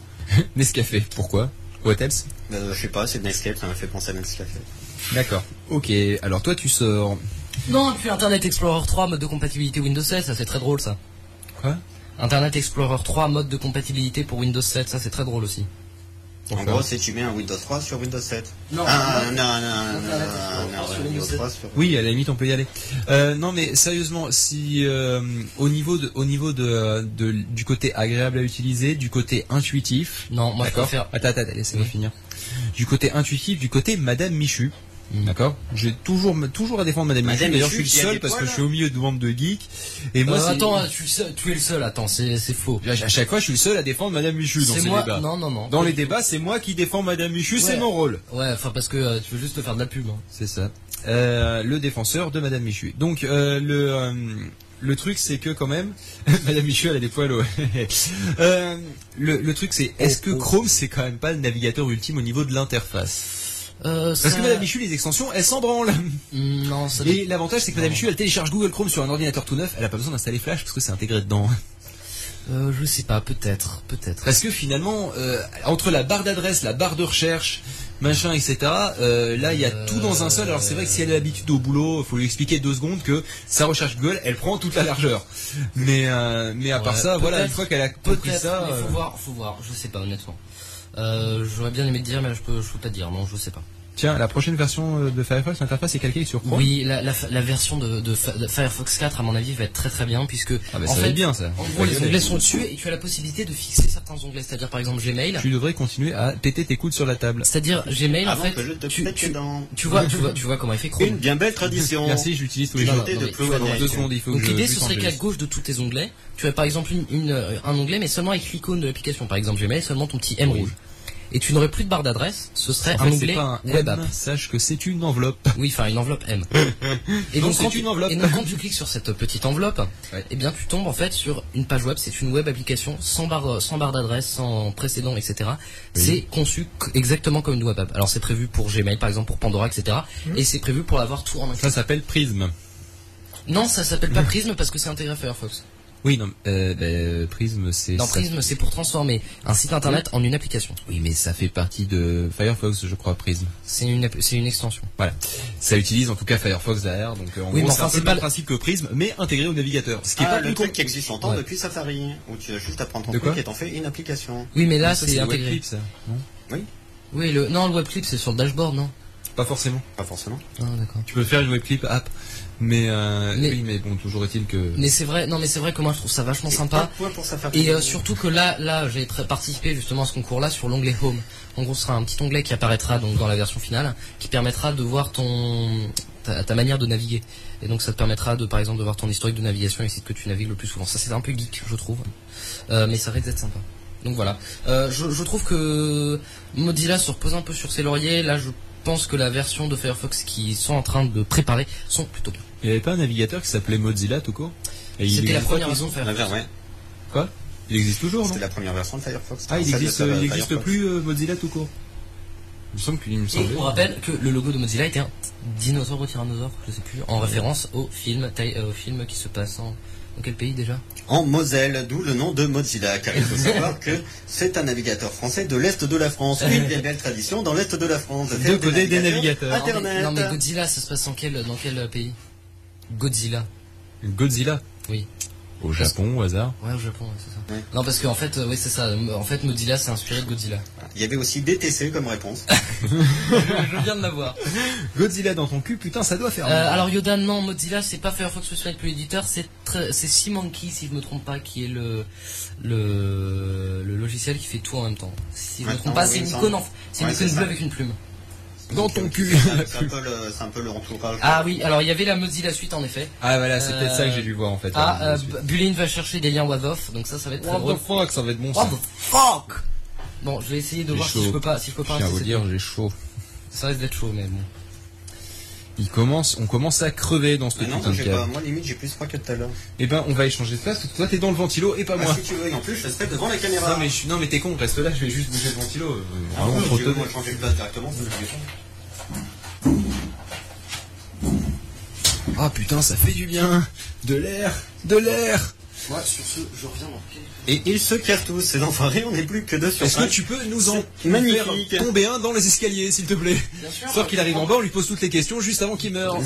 Nescafé. Pourquoi? What else? Euh, je sais pas, c'est de Netscape, ça m'a fait penser à Nescafé. D'accord. Ok. Alors toi, tu sors. Non, et puis Internet Explorer trois, mode de compatibilité Windows sept, ça c'est très drôle ça. Quoi? Internet Explorer trois, mode de compatibilité pour Windows sept, ça c'est très drôle aussi. En gros, c'est tu mets un Windows trois sur Windows sept. Non, Ah, non, non, non, non, non, non, non, non, non, sur non, Windows Windows trois sur. Oui, à la limite, on peut y aller. Euh, non, mais sérieusement, si euh, au niveau de, au niveau de, de, du côté agréable à utiliser, du côté intuitif. Non, moi je D'accord. préfère. Attends, attends, laissez-moi Oui. finir. Du côté intuitif, du côté Madame Michu. Mm. D'accord. J'ai toujours, toujours à défendre Madame, Madame Michu. D'ailleurs, je Michu suis qui le a seul des parce que poils, je suis au milieu de bande de geeks. Et moi, Euh, c'est- attends, tu, es seul- tu es le seul, attends, c'est c'est faux. à à chaque fois, je suis le seul à défendre Madame Michu dans C'est ces moi. débats. Non, non, non. Dans les débats, c'est moi qui défends Madame Michu, c'est Ouais. mon rôle. Ouais, enfin parce que euh, tu veux juste te faire de la pub. Hein. C'est ça. Euh, le défenseur de Madame Michu. Donc euh, le euh, le truc c'est que quand même Madame Michu elle a des poils. Ouais. euh, le, le truc c'est est-ce que Chrome c'est quand même pas le navigateur ultime au niveau de l'interface? Euh, Parce ça- que Madame Michu les extensions elles s'en branlent. Mm, Non, ça. Et l'avantage c'est que Madame Michu elle télécharge Google Chrome sur un ordinateur tout neuf, elle a pas besoin d'installer Flash parce que c'est intégré dedans. Euh, je sais pas, peut-être, peut-être. Parce que finalement euh, entre la barre d'adresse, la barre de recherche, machin, et cetera. Euh, là, il y a Euh, tout dans un seul. Alors c'est vrai que si elle a l'habitude au boulot, faut lui expliquer deux secondes que sa recherche Google, elle prend toute la largeur. Mais euh, mais à part Ouais, ça, voilà, peut-être, une fois qu'elle a compris Peut-être, ça, mais euh, faut voir, faut voir. Je sais pas honnêtement. Euh, J'aurais bien aimé te dire, mais je peux, je peux pas te dire. Non, je sais pas. tiens, la prochaine version euh, de Firefox, l'interface est calquée sur Chrome. Oui, la, la, la version de, de, Fa- de Firefox quatre, à mon avis, va être très très bien puisque Ah bah en ça va fait, être bien ça. en gros, les onglets sont dessus et tu as la possibilité de fixer certains onglets, c'est-à-dire par exemple Gmail. Tu devrais continuer à péter tes coudes sur la table. C'est-à dire Gmail, en Avant fait, que je te tu, pète tu, dedans. tu vois, tu vois, tu vois comment il fait Chrome. Une bien belle tradition. Merci, je l'utilise tous les Non, jours. non, non, de mais Pleu tu vois à comment Net. il Deux fait. secondes, il faut Donc que je l'idée ce puisse serait enlever. qu'à gauche de tous tes onglets, tu as par exemple une, une, euh, un onglet mais seulement avec l'icône de l'application, par exemple Gmail, seulement ton petit M Oui. rouge. Et tu n'aurais plus de barre d'adresse, ce serait En un fait, onglet c'est pas un web M, app. sache que c'est une enveloppe. Oui, enfin une enveloppe M. Et Donc, donc, c'est quand tu, une enveloppe. et donc quand tu cliques sur cette petite enveloppe, Ouais. eh bien tu tombes en fait sur une page web, c'est une web application sans barre, sans barre d'adresse, sans précédent, et cetera. Oui. C'est conçu c- exactement comme une web app. Alors c'est prévu pour Gmail par exemple, pour Pandora, et cetera. Et c'est prévu pour l'avoir tout en un Ça clic. s'appelle Prism. Non, ça s'appelle pas Prism parce que c'est intégré à Firefox. Oui, non, euh, bah, Prism c'est. Dans ça- Prism, c'est pour transformer un site internet en une application. Oui, mais ça fait partie de Firefox, je crois, Prism. C'est une, app- c'est une extension. Voilà. Ça utilise en tout cas Firefox derrière, donc euh, en Oui, gros mais c'est enfin, un peu c'est le pas même le- principe que Prism, mais intégré au navigateur. Ce qui est Ah, pas le plus truc com- qui existe longtemps Ouais. depuis Safari, où tu as juste à prendre ton De truc quoi et t'en fais une application. Oui, mais là Ça, c'est le intégré. WebClip, ça. Non, Oui, le, non, le webclip c'est sur le dashboard, non? pas forcément. Pas forcément. Ah, d'accord. Tu peux faire une WebClip app, mais, euh, Mais- oui, mais bon, toujours est-il que. Mais c'est vrai, non mais c'est vrai que moi je trouve ça vachement Et sympa. pas de point pour Safari. Et euh, surtout que là, là, j'ai tr- participé justement à ce concours-là sur l'onglet Home. En gros, ce sera un petit onglet qui apparaîtra donc dans la version finale, qui permettra de voir ton ta, ta manière de naviguer. Et donc ça te permettra de, par exemple, de voir ton historique de navigation et les sites que tu navigues le plus souvent. Ça c'est un peu geek, je trouve, euh, mais ça risque d'être sympa. Donc voilà. Euh, je, je trouve que Mozilla se repose un peu sur ses lauriers. Là, je pense que la version de Firefox qu'ils sont en train de préparer sont plutôt bien. Il n'y avait pas un navigateur qui s'appelait Mozilla tout court. Et il C'était la existe première pas, version de La Firefox. ver- ouais. Quoi? Il existe toujours, non? C'était la première version de Firefox. Ah, il Celle de existe, Sa- il existe Firefox. plus euh, Mozilla tout court. Il me semble qu'il me Et semblait. on rappelle que le logo de Mozilla était un dinosaure ou tyrannosaure, je sais plus, en référence au film, taille- euh, au film qui se passe en, dans quel pays déjà? En Moselle, d'où le nom de Mozilla, car il faut savoir que c'est un navigateur français de l'Est de la France. Une des belles traditions dans l'Est de la France. De côté des navigateurs. Non mais, Internet. non, mais Godzilla, ça se passe dans quel, dans quel pays? Godzilla. Godzilla. Oui. Au Japon, au hasard. Ouais, au Japon, ouais, c'est ça. Ouais. Non, parce qu'en fait, euh, oui, c'est ça. En fait, Mozilla, c'est inspiré de Godzilla. Il y avait aussi D T C comme réponse. Je viens de l'avoir. Godzilla dans ton cul, putain, ça doit faire. Euh, mal. alors Yoda, non, Mozilla, c'est pas Firefox Spotlight pour l'éditeur, c'est très- c'est SeaMonkey, si je me trompe pas, qui est le le, le logiciel qui fait tout en même temps. Si je me Ouais, trompe non, pas, oui, c'est une il me icône, semble. en- c'est une Ouais, icône c'est bleue ça. avec une plume. Dans ton cul. C'est un peu le, c'est un peu le entourage. Ah oui, alors il y avait la Mozilla suite en effet. Ah voilà, c'est peut-être Euh, ça que j'ai dû voir en fait. Ah, euh, euh, Bulin va chercher des liens Wasoff, donc ça, ça va être très What drôle. the fuck, ça va être bon What ça. the fuck. Bon, je vais essayer de J'ai voir si chaud. je peux pas, si je peux pas. Je tiens à vous insister. dire, j'ai chaud. Ça risque d'être chaud, mais bon. Il commence, on commence à crever dans ce Ah non, putain de j'ai cave. pas, moi limite j'ai plus froid que tout à l'heure. Eh ben, on va échanger de place. parce que Toi, t'es dans le ventilo et pas Ah, moi. si tu veux, et en plus je serai devant la caméra. Non mais, je suis- non mais t'es con, reste là, je vais juste bouger le ventilo. euh, Ah, vraiment oui, trop tu veux, tôt. moi changer de place directement, c'est ce que je vais faire. Ah putain, ça fait du bien. De l'air, de l'air. Moi sur ce, je reviens dans quelques... Et ils se cassent tous, ces enfoirés, on n'est plus que deux sur Est-ce que cinq. tu peux nous en C'est magnifique. faire tomber un dans les escaliers, s'il te plaît? Bien sûr. Sauf qu'il arrive en bas, on lui pose toutes les questions juste avant qu'il meure.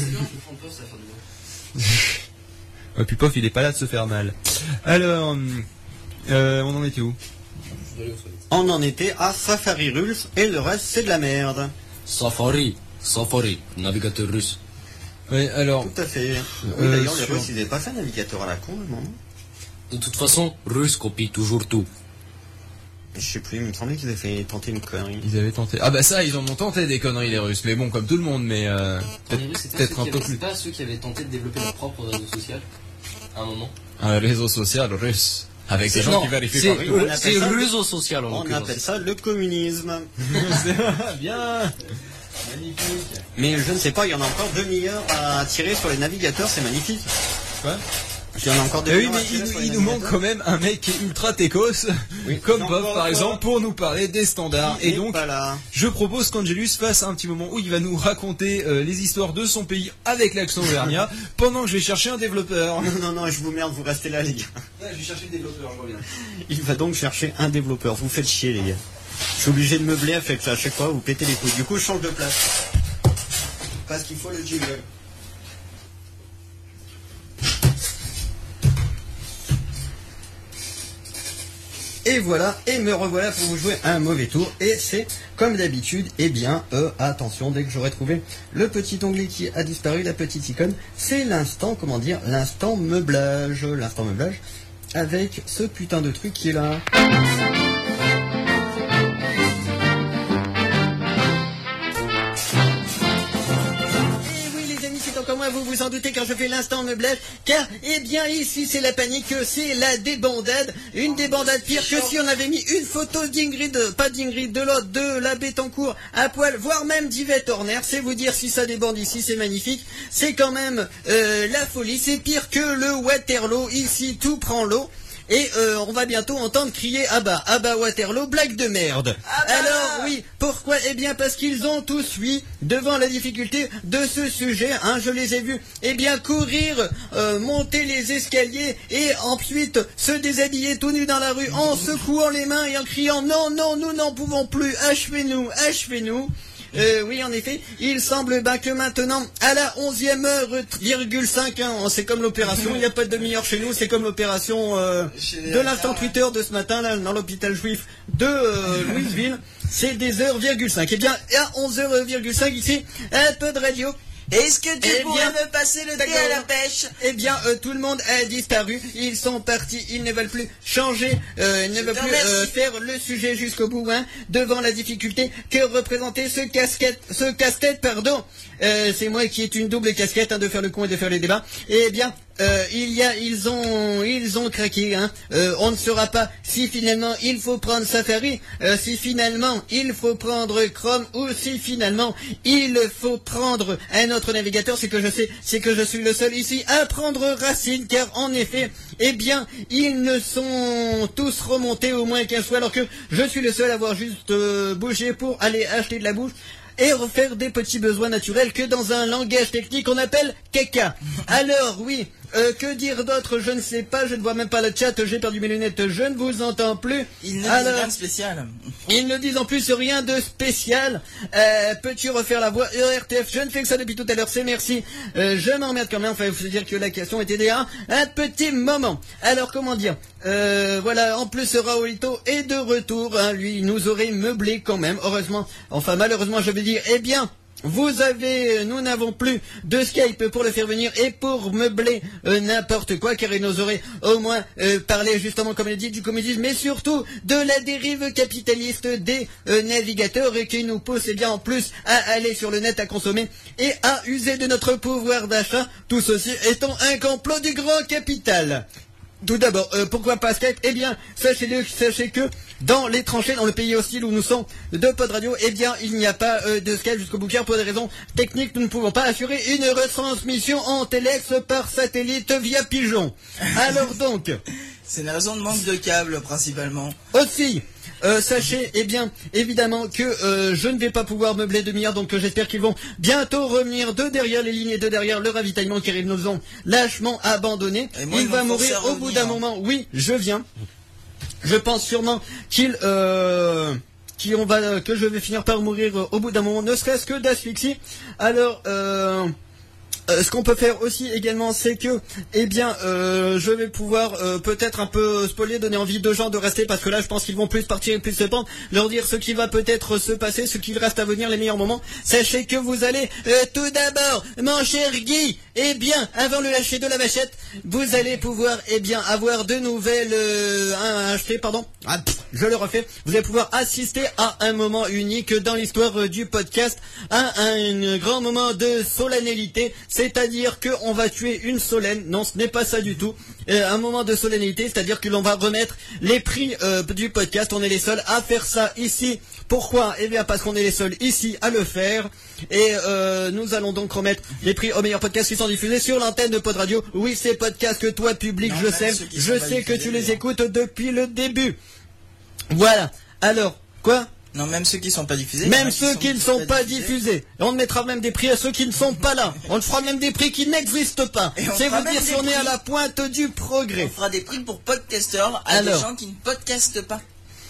Ouais, puis pof, il est pas là de se faire mal. Alors, euh, on en était où? On en était à Safari Rules et le reste c'est de la merde. Safari, Safari, navigateur russe. Ouais, alors, Tout à fait. Oui, Euh, d'ailleurs, les sur- Russes, ils n'avaient pas fait un navigateur à la con, non? De toute façon, russe copie toujours tout. Je sais plus, il me semblait qu'ils avaient fait tenter une connerie. ils avaient tenté. Ah bah ça, ils en ont tenté des conneries les Russes, mais bon, comme tout le monde, mais euh, peut-être peut-être un peu plus. C'est pas ceux qui avaient tenté de développer leur propre réseau social à un moment. Un réseau social russe avec des gens Non, qui vérifient c'est par on appelle c'est ça le le- réseau social en On l'occurrence. appelle ça le communisme. Bien. Magnifique. Mais je ne sais pas, il y en a encore deux milliards à tirer sur les navigateurs, c'est magnifique. Quoi? Il y en a encore deux Eh oui, milliards mais à tirer il, sur nous- les il nous manque navigateurs. quand même un mec qui est ultra techos, Oui. comme Encore Bob une par fois. exemple, pour nous parler des standards. Il Et est donc, pas là. je propose qu'Angelus fasse un petit moment où il va nous raconter euh, les histoires de son pays avec l'accent auvergnat, pendant que je vais chercher un développeur. Non, non, non, je vous merde, vous restez là, les gars. Je vais chercher le développeur, je reviens. Il va donc chercher un développeur. Vous faites chier, les gars. Je suis obligé de meubler avec ça à chaque fois, vous pétez les couilles. Du coup, je change de place. Parce qu'il faut le jingle. Et voilà, et me revoilà pour vous jouer un mauvais tour. Et c'est comme d'habitude, eh bien, euh, attention, dès que j'aurai trouvé le petit onglet qui a disparu, la petite icône, c'est l'instant, comment dire, l'instant meublage. L'instant meublage avec ce putain de truc qui est là. Et oui les amis, c'est encore moi, vous vous en doutez quand je fais l'instant meublage, car eh bien ici c'est la panique, c'est la débandade, une débandade pire que si on avait mis une photo d'Ingrid, pas d'Ingrid, de l'autre, de la Bettencourt à poil, voire même d'Yvette Horner, c'est vous dire si ça débande ici, c'est magnifique, c'est quand même euh, la folie, c'est pire que le Waterloo, ici tout prend l'eau. Et euh, on va bientôt entendre crier ah bah, ah bah Waterloo, blague de merde. Alors oui, pourquoi? Eh bien parce qu'ils ont tous fui devant la difficulté de ce sujet. Hein, je les ai vus, eh bien courir, euh, monter les escaliers et ensuite se déshabiller tout nus dans la rue en secouant les mains et en criant non, non, nous n'en pouvons plus, achevez-nous, achevez-nous. Euh, oui, en effet, il semble ben, que maintenant, à la onzième heure, virgule cinq, hein, c'est comme l'opération, il n'y a pas de demi-heure chez nous, c'est comme l'opération euh, de l'instant Twitter de ce matin, là, dans l'hôpital juif de euh, Louisville, c'est des heures, virgule cinq. Eh bien, à onze heures, virgule cinq, ici, un peu de radio. Est-ce que tu Eh pourrais bien, me passer le thé d'accord. à la pêche? Eh bien, euh, tout le monde a disparu. Ils sont partis. Ils ne veulent plus changer. Euh, ils ne Je veulent te plus remercie. euh, faire le sujet jusqu'au bout. Hein, devant la difficulté que représentait ce casquette, ce casse-tête, pardon. Euh, c'est moi qui ai une double casquette hein, de faire le con et de faire les débats. Eh bien, euh, il y a, ils ont, ils ont craqué. Hein. Euh, on ne saura pas si finalement il faut prendre Safari, euh, si finalement il faut prendre Chrome ou si finalement il faut prendre un autre navigateur. Ce que je sais, c'est que je suis le seul ici à prendre Racine, car en effet, eh bien, ils ne sont tous remontés au moins qu'un fois, alors que je suis le seul à avoir juste euh, bougé pour aller acheter de la bouffe et refaire des petits besoins naturels que dans un langage technique on appelle caca. Alors oui, euh, que dire d'autre, je ne sais pas, je ne vois même pas le chat, j'ai perdu mes lunettes, je ne vous entends plus. Ils ne Alors, disent rien de spécial. Ils ne disent en plus rien de spécial. Euh, peux-tu refaire la voix E R T F? Je ne fais que ça depuis tout à l'heure, c'est merci. Euh, je m'emmerde quand même, enfin il faut dire que la question était déjà un petit moment. Alors comment dire, euh, voilà, en plus Raoulito est de retour, hein, lui il nous aurait meublé quand même, heureusement, enfin malheureusement je veux dire, eh bien... Vous avez, nous n'avons plus de Skype pour le faire venir et pour meubler euh, n'importe quoi, car il nous aurait au moins euh, parlé justement, comme il dit, du communisme, mais surtout de la dérive capitaliste des euh, navigateurs et qui nous pousse eh bien en plus à aller sur le net, à consommer et à user de notre pouvoir d'achat, tout ceci étant un complot du grand capital. Tout d'abord, euh, pourquoi pas Skype? Eh bien, sachez-le, sachez que dans les tranchées, dans le pays hostile où nous sommes de Pod Radio, eh bien, il n'y a pas euh, de Skype jusqu'au bout, car pour des raisons techniques, nous ne pouvons pas assurer une retransmission en téléx par satellite via pigeon. Alors donc... C'est une raison de manque de câbles, principalement. Aussi, euh, sachez, eh bien, évidemment que euh, je ne vais pas pouvoir meubler demi-heure, donc euh, j'espère qu'ils vont bientôt revenir de derrière les lignes et de derrière le ravitaillement, car ils nous ont lâchement abandonnés. Moi, il va mourir au bout d'un moment. Oui, je viens. Je pense sûrement qu'il... Euh, qui on va, que je vais finir par mourir euh, au bout d'un moment, ne serait-ce que d'asphyxie. Alors... Euh, Euh, ce qu'on peut faire aussi également, c'est que, eh bien, euh, je vais pouvoir euh, peut-être un peu spoiler, donner envie de gens de rester, parce que là, je pense qu'ils vont plus partir et plus se pendre, leur dire ce qui va peut-être se passer, ce qu'il reste à venir, les meilleurs moments. Sachez que vous allez, euh, tout d'abord, mon cher Guy, eh bien, avant le lâcher de la vachette, vous allez pouvoir, eh bien, avoir de nouvelles, euh, acheter, pardon, ah, pff, je le refais, vous allez pouvoir assister à un moment unique dans l'histoire euh, du podcast, à un, un grand moment de solennalité. C'est-à-dire qu'on va tuer une solène. Non, ce n'est pas ça du tout. Euh, un moment de solennité, c'est-à-dire que l'on va remettre les prix euh, du podcast. On est les seuls à faire ça ici. Pourquoi? Eh bien parce qu'on est les seuls ici à le faire. Et euh, nous allons donc remettre les prix aux meilleurs podcasts qui sont diffusés sur l'antenne de Pod Radio. Oui, ces podcasts que toi, public, non, je sais, je sais que tu les écoutes depuis le début. Voilà. Alors, quoi? Non, même ceux qui ne sont pas diffusés. Même ceux qui ne sont, sont pas diffusés. diffusés. Et on mettra même des prix à ceux qui ne sont pas là. On fera même des prix qui n'existent pas. C'est vous dire si on est à la pointe du progrès. On fera des prix pour podcasteurs à Alors, des gens qui ne podcastent pas.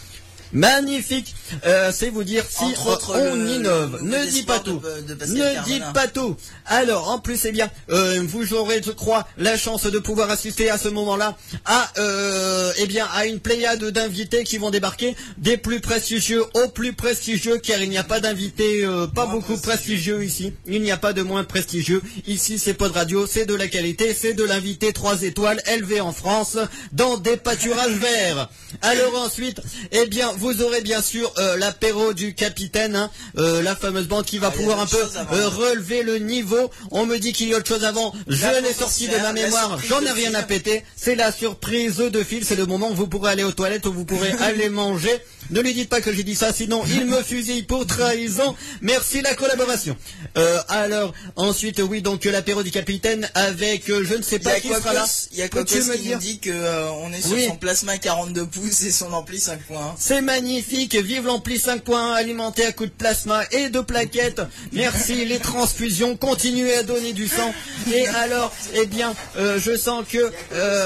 Magnifique, euh, c'est vous dire si Entre autres, on le, innove. Le, ne le dis pas tout. De, de ne dis pas tout. Alors, en plus, eh bien, euh, vous aurez, je crois, la chance de pouvoir assister à ce moment-là à, euh, eh bien, à une pléiade d'invités qui vont débarquer, des plus prestigieux aux plus prestigieux, car il n'y a pas d'invités, euh, pas moins beaucoup prestigieux. prestigieux ici. Il n'y a pas de moins prestigieux. Ici, c'est Pod Radio, c'est de la qualité, c'est de l'invité trois étoiles élevé en France dans des pâturages verts. Alors ensuite, eh bien, vous aurez bien sûr euh, l'apéro du capitaine, hein, euh, la fameuse bande qui va ah, pouvoir un peu euh, relever le niveau. On me dit qu'il y a autre chose avant. Je l'ai sorti de ma mémoire, j'en ai rien à péter. C'est la surprise de fil, c'est le moment où vous pourrez aller aux toilettes, où vous pourrez aller manger. Ne lui dites pas que j'ai dit ça, sinon il me fusille pour trahison. Merci la collaboration. Euh, alors, ensuite, oui, donc l'apéro du capitaine avec, euh, je ne sais pas qui sera là. Il y a Cocos qui nous dit qu'on euh, est sur oui. son plasma quarante-deux pouces et son ampli cinq point un. C'est magnifique, vive l'ampli cinq point un alimenté à coups de plasma et de plaquettes. Merci les transfusions, continuez à donner du sang. Et alors, eh bien, euh, je sens que... Euh,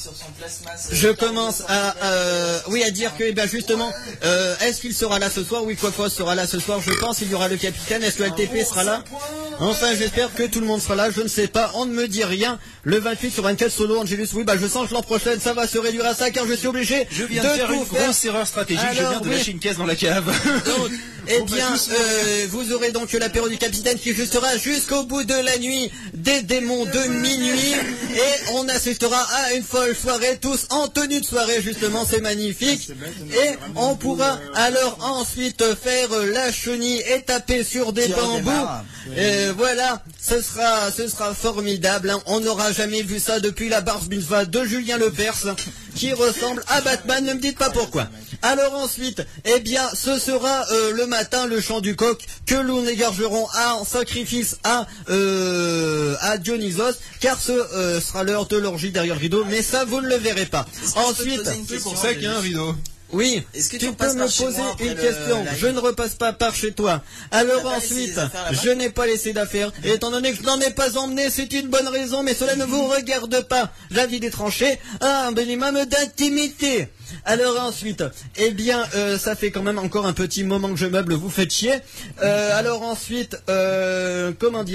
je commence à, euh, oui, à dire que, eh bien, justement, euh, est-ce qu'il sera là ce soir? Oui, Quacos sera là ce soir, je pense. Il y aura le capitaine. Est-ce que L T P sera là? Enfin, j'espère que tout le monde sera là. Je ne sais pas. On ne me dit rien. Le vingt-huit sur vingt-quatre solo Angelus. Oui, bah, je sens que l'an prochain, ça va se réduire à ça, car je suis obligé. Je viens de, de faire une faire. grosse erreur stratégique. Alors, je viens de oui. lâcher une caisse dans la cave. Donc, eh bien, euh, vous aurez donc l'apéro du capitaine qui restera jusqu'au bout de la nuit des démons de minuit. Et on assistera à une folle soirée, tous en tenue de soirée, justement, c'est magnifique. Et on pourra alors ensuite faire la chenille et taper sur des bambous. Et voilà, ce sera, ce sera formidable. Hein. On n'aura jamais vu ça depuis la bar mitzvah de Julien Lepers, qui ressemble à Batman. Ne me dites pas pourquoi. Alors ensuite, eh bien, ce sera euh, le matin le chant du coq que nous égorgerons en sacrifice à euh, à Dionysos, car ce euh, sera l'heure de l'orgie derrière le rideau. Mais ça, vous ne le verrez pas. Ensuite, c'est pour ça qu'il y a un rideau. Oui, Est-ce que tu tu peux repasses me par chez poser moi après une le question. live? Je ne repasse pas par chez toi. Alors T'as pas laissé ensuite, des affaires là-bas je n'ai pas laissé d'affaires. Et étant donné que je n'en ai pas emmené, c'est une bonne raison, mais cela ne vous regarde pas. J'avais des tranchées, un minimum d'intimité. Alors ensuite, eh bien, euh, ça fait quand même encore un petit moment que je meuble, vous faites chier. Euh, alors ensuite, euh, comment dire ?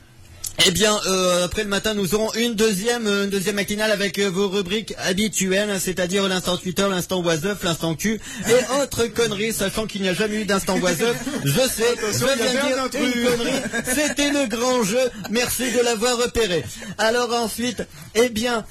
Eh bien, euh, après le matin, nous aurons une deuxième, euh, une deuxième matinale avec euh, vos rubriques habituelles, hein, c'est-à-dire l'instant Twitter, l'instant Oiseuf, l'instant Q et autres conneries, sachant qu'il n'y a jamais eu d'instant Oiseuf. Je sais, je viens de dire une connerie, c'était le grand jeu, merci de l'avoir repéré. Alors ensuite, eh bien,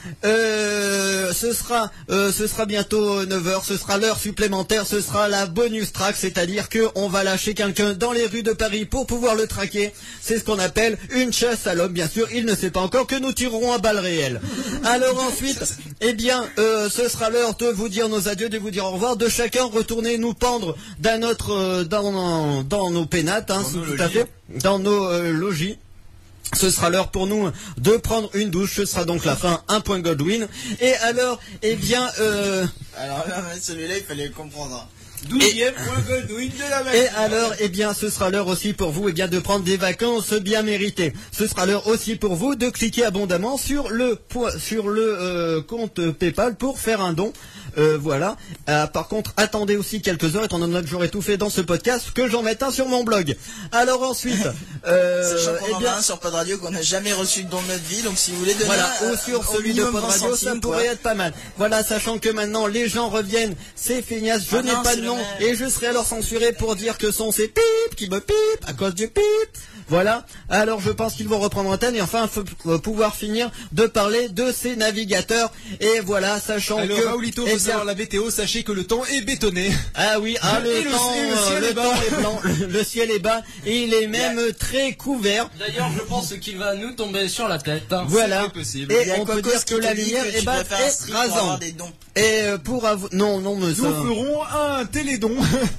euh, ce sera, euh, ce sera bientôt neuf heures, ce sera l'heure supplémentaire, ce sera la bonus track, c'est-à-dire que on va lâcher quelqu'un dans les rues de Paris pour pouvoir le traquer. C'est ce qu'on appelle une chasse à l'homme, bien sûr, il ne sait pas encore que nous tirerons à balles réelles. Alors ensuite, eh bien, euh, ce sera l'heure de vous dire nos adieux, de vous dire au revoir, de chacun retourner nous pendre dans notre, euh, dans, dans nos pénates, hein, Dans nos tout à fait, dans nos euh, logis. Ce sera l'heure pour nous de prendre une douche, ce sera donc la fin, un point Godwin. Et alors, eh bien, euh... Alors là, celui-là, il fallait le comprendre. douzième point Godwin de la Et alors, eh bien, ce sera l'heure aussi pour vous, eh bien, de prendre des vacances bien méritées. Ce sera l'heure aussi pour vous de cliquer abondamment sur le po- sur le euh, compte PayPal pour faire un don. Euh, voilà. Euh, par contre, attendez aussi quelques heures, étant donné que j'aurai tout fait dans ce podcast, que j'en mette un sur mon blog. Alors ensuite, euh, Sachant qu'on eh en bien, a un sur Pod Radio qu'on n'a jamais reçu dans notre vie, donc si vous voulez donner voilà, un- ou sur au celui de minimum Pod vingt Radio, ça centimes, pourrait quoi. être pas mal. Voilà, sachant que maintenant les gens reviennent, c'est feignasse, je Ah n'ai non, pas c'est de le nom, même. et je serai alors censuré pour dire que son c'est pip, qui me pipe, à cause du pip. Voilà, alors je pense qu'ils vont reprendre antenne et enfin f- euh, pouvoir finir de parler de ces navigateurs. Et voilà, sachant Alors, que... Raoulito, eh faut bien- savoir la météo, sachez que le temps est bétonné. Ah oui, ah, le, Et le- temps, et le ciel euh, est le bas. temps est blanc, le, le ciel est bas, et il est même très couvert. D'ailleurs, je pense qu'il va nous tomber sur la tête. hein. Voilà. C'est possible. Et Il y a on peut Quacos dire qui que te la dit lumière que est tu bas dois faire un et stream pour avoir rasante. des dons. Et euh, pour avoir... Non, non, mais ça... Nous ferons un télédon,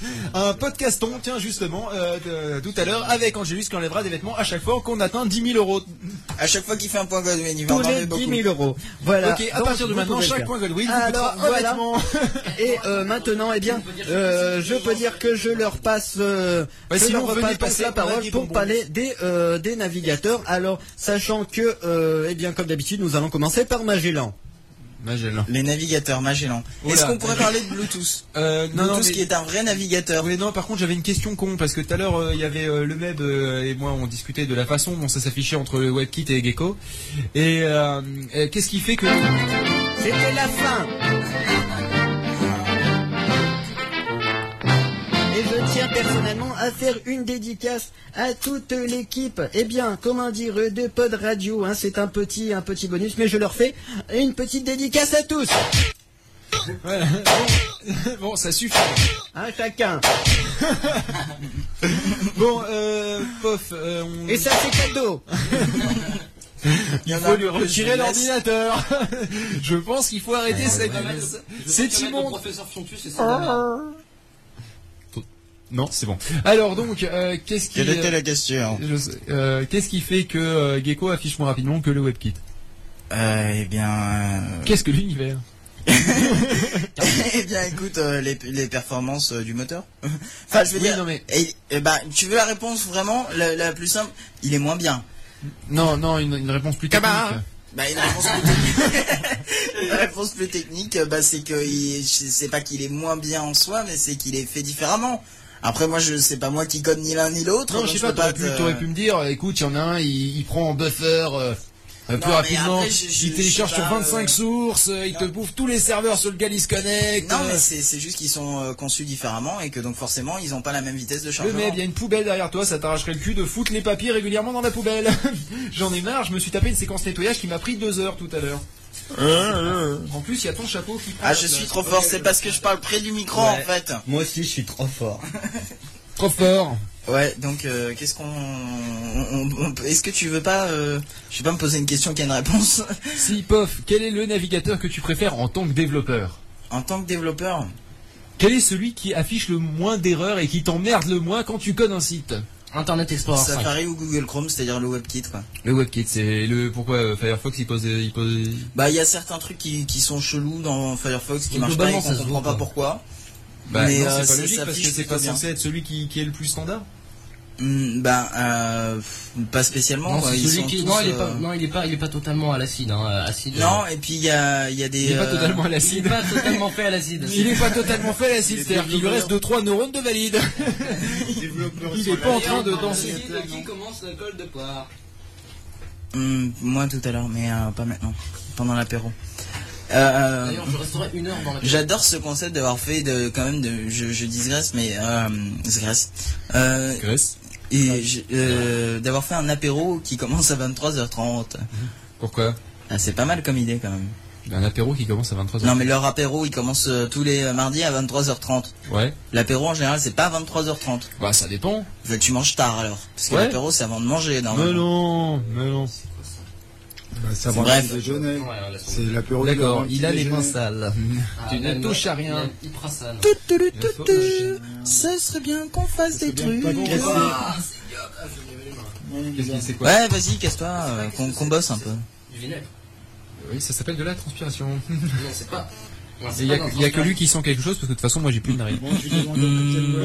un podcaston, tiens justement, euh, de- tout à l'heure, avec Angélus qui enlèvera des vêtements à chaque fois qu'on atteint dix mille euros. À chaque fois qu'il fait un point Godwin, il va en Tous enlever les beaucoup. dix mille euros. Voilà. Ok, à Donc, partir de vous maintenant, pouvez le chaque faire. point Godwin vous Alors, coûtera un voilà. vêtement. Et euh, maintenant, eh bien, euh, je peux dire que je leur passe, euh, Ouais, je sinon, leur venez repasse donc passer la pour la parole vie pour bonbon. parler des euh, des navigateurs. Alors, sachant que, euh, eh bien, comme d'habitude, nous allons commencer par Magellan. Magellan. Les navigateurs Magellan. Oula. Est-ce qu'on pourrait parler de Bluetooth Euh, non, non, Bluetooth mais- qui est un vrai navigateur. Oui, non, par contre, j'avais une question con, parce que tout à l'heure, euh, il y avait euh, le Meb euh, et moi, on discutait de la façon dont ça s'affichait entre WebKit et Gecko. Et euh, euh, qu'est-ce qui fait que... C'était la fin. Et je tiens personnellement à faire une dédicace à toute l'équipe. Eh bien, comment dire, de Pod Radio, hein, c'est un petit, un petit bonus, mais je leur fais une petite dédicace à tous. Voilà. Bon, ça suffit. Hein, chacun. Bon, euh, pof, euh, on... Et ça, c'est cadeau. il faut lui retirer l'ordinateur. Je pense qu'il faut arrêter cette... C'est immonde. Professeur Fiontus et ça. Non, c'est bon. Alors donc, euh, qu'est-ce qui... Quelle était la question Je sais. Euh, qu'est-ce qui fait que euh, Gecko affiche moins rapidement que le WebKit? euh, Eh bien... euh, Qu'est-ce que l'univers? eh bien, écoute, euh, les, les performances euh, du moteur. Enfin, je veux Oui, dire... non, mais- et, et bah, tu veux la réponse vraiment la, la plus simple? Il est moins bien. Non, non, une, une réponse plus technique. Bah, une réponse plus technique, une réponse plus technique, bah, c'est que il- c'est pas qu'il est moins bien en soi, mais c'est qu'il est fait différemment. Après, moi, je c'est pas moi qui code ni l'un ni l'autre. Non, donc je sais peux pas, t'aurais te- pu, t'aurais pu me dire, écoute, il y en a un, il, il prend en buffer euh, euh, plus mais rapidement, après, je- je- il télécharge je sais sur pas, vingt-cinq euh, sources, euh, il te bouffe tous les serveurs sur lequel il se connecte. Non, euh. mais c'est c'est juste qu'ils sont euh, conçus différemment et que donc forcément, ils ont pas la même vitesse de Le chargement. mec, il y a une poubelle derrière toi, ça t'arracherait le cul de foutre les papiers régulièrement dans la poubelle. J'en ai marre, je me suis tapé une séquence nettoyage qui m'a pris deux heures tout à l'heure. En plus, il y a ton chapeau qui prend Ah, la je place. suis trop fort, c'est parce que je parle près du micro Ouais. en fait. Moi aussi, je suis trop fort. Trop fort. Ouais, donc euh, qu'est-ce qu'on... on- on- Est-ce que tu veux pas... Euh... Je vais pas me poser une question qui a une réponse. Si, Pof, quel est le navigateur que tu préfères en tant que développeur? En tant que développeur, Quel est celui qui affiche le moins d'erreurs et qui t'emmerde le moins quand tu codes un site? Internet Explorer cinq. Safari ou Google Chrome, c'est-à-dire le WebKit, quoi. Le WebKit, c'est le... Pourquoi euh, Firefox il pose... Il pose... Bah, il y a certains trucs qui, qui sont chelous dans Firefox, qui Mais marchent pas et globalement, qu'on ça se comprend voit, pas quoi. pourquoi. Bah Mais, non, euh, c'est ça- pas logique ça parce que affiche c'est pas plutôt bien. censé être celui qui, qui est le plus standard. Hmm, bah, euh, pas spécialement. Non, quoi. c'est Ils celui sont qui... tous, non, il est pas, euh, non, il est pas, il est pas totalement à l'acide, hein, acide. Non, et puis il y a, il y a des... Il est pas euh, totalement à Il est l'acide. pas totalement fait à l'acide. Il est pas totalement fait à l'acide, c'est-à-dire qu'il lui reste deux trois neurones de valide. Il est pas en train de danser. Qui commence la colle de poire? hmm, moi tout à l'heure, mais euh, pas maintenant. Pendant l'apéro. Euh, D'ailleurs, je resterai une heure dans la. J'adore ce concept d'avoir fait de, quand même, de, je, je digresse, mais euh, digresse. Euh, Grèce. et je- euh, d'avoir fait un apéro qui commence à vingt-trois heures trente. Pourquoi? Ah, c'est pas mal comme idée quand même. Un apéro qui commence à vingt-trois heures. Non mais leur apéro il commence euh, tous les euh, mardis à vingt-trois heures trente. Ouais. L'apéro en général c'est pas à vingt-trois heures trente. Bah ça dépend. Faut que tu manges tard alors. Parce que Ouais. l'apéro c'est avant de manger Mais normalement. non, mais non. Bah, ça va Bref. le déjeuner. Ouais, ouais, laisse C'est tomber. l'apéro. D'accord, du il a les déjeuner. mains sales. Ah, Tu ne même, touches à il rien. est hyper sale. Ça serait bien qu'on fasse des bien trucs. pas de casser. Ah, c'est idiot. Ah, je vais lever les mains. Qu'est-ce que c'est quoi? Ouais vas-y casse-toi, euh, qu'on qu'on bosse un peu. Du vinaigre. Oui, ça s'appelle de la transpiration. Non, c'est pas. Non, c'est Il y a, pas que- il y a que dans le lui qui sent quelque chose parce que de toute façon moi j'ai plus de narine. Bon, je lui demande quel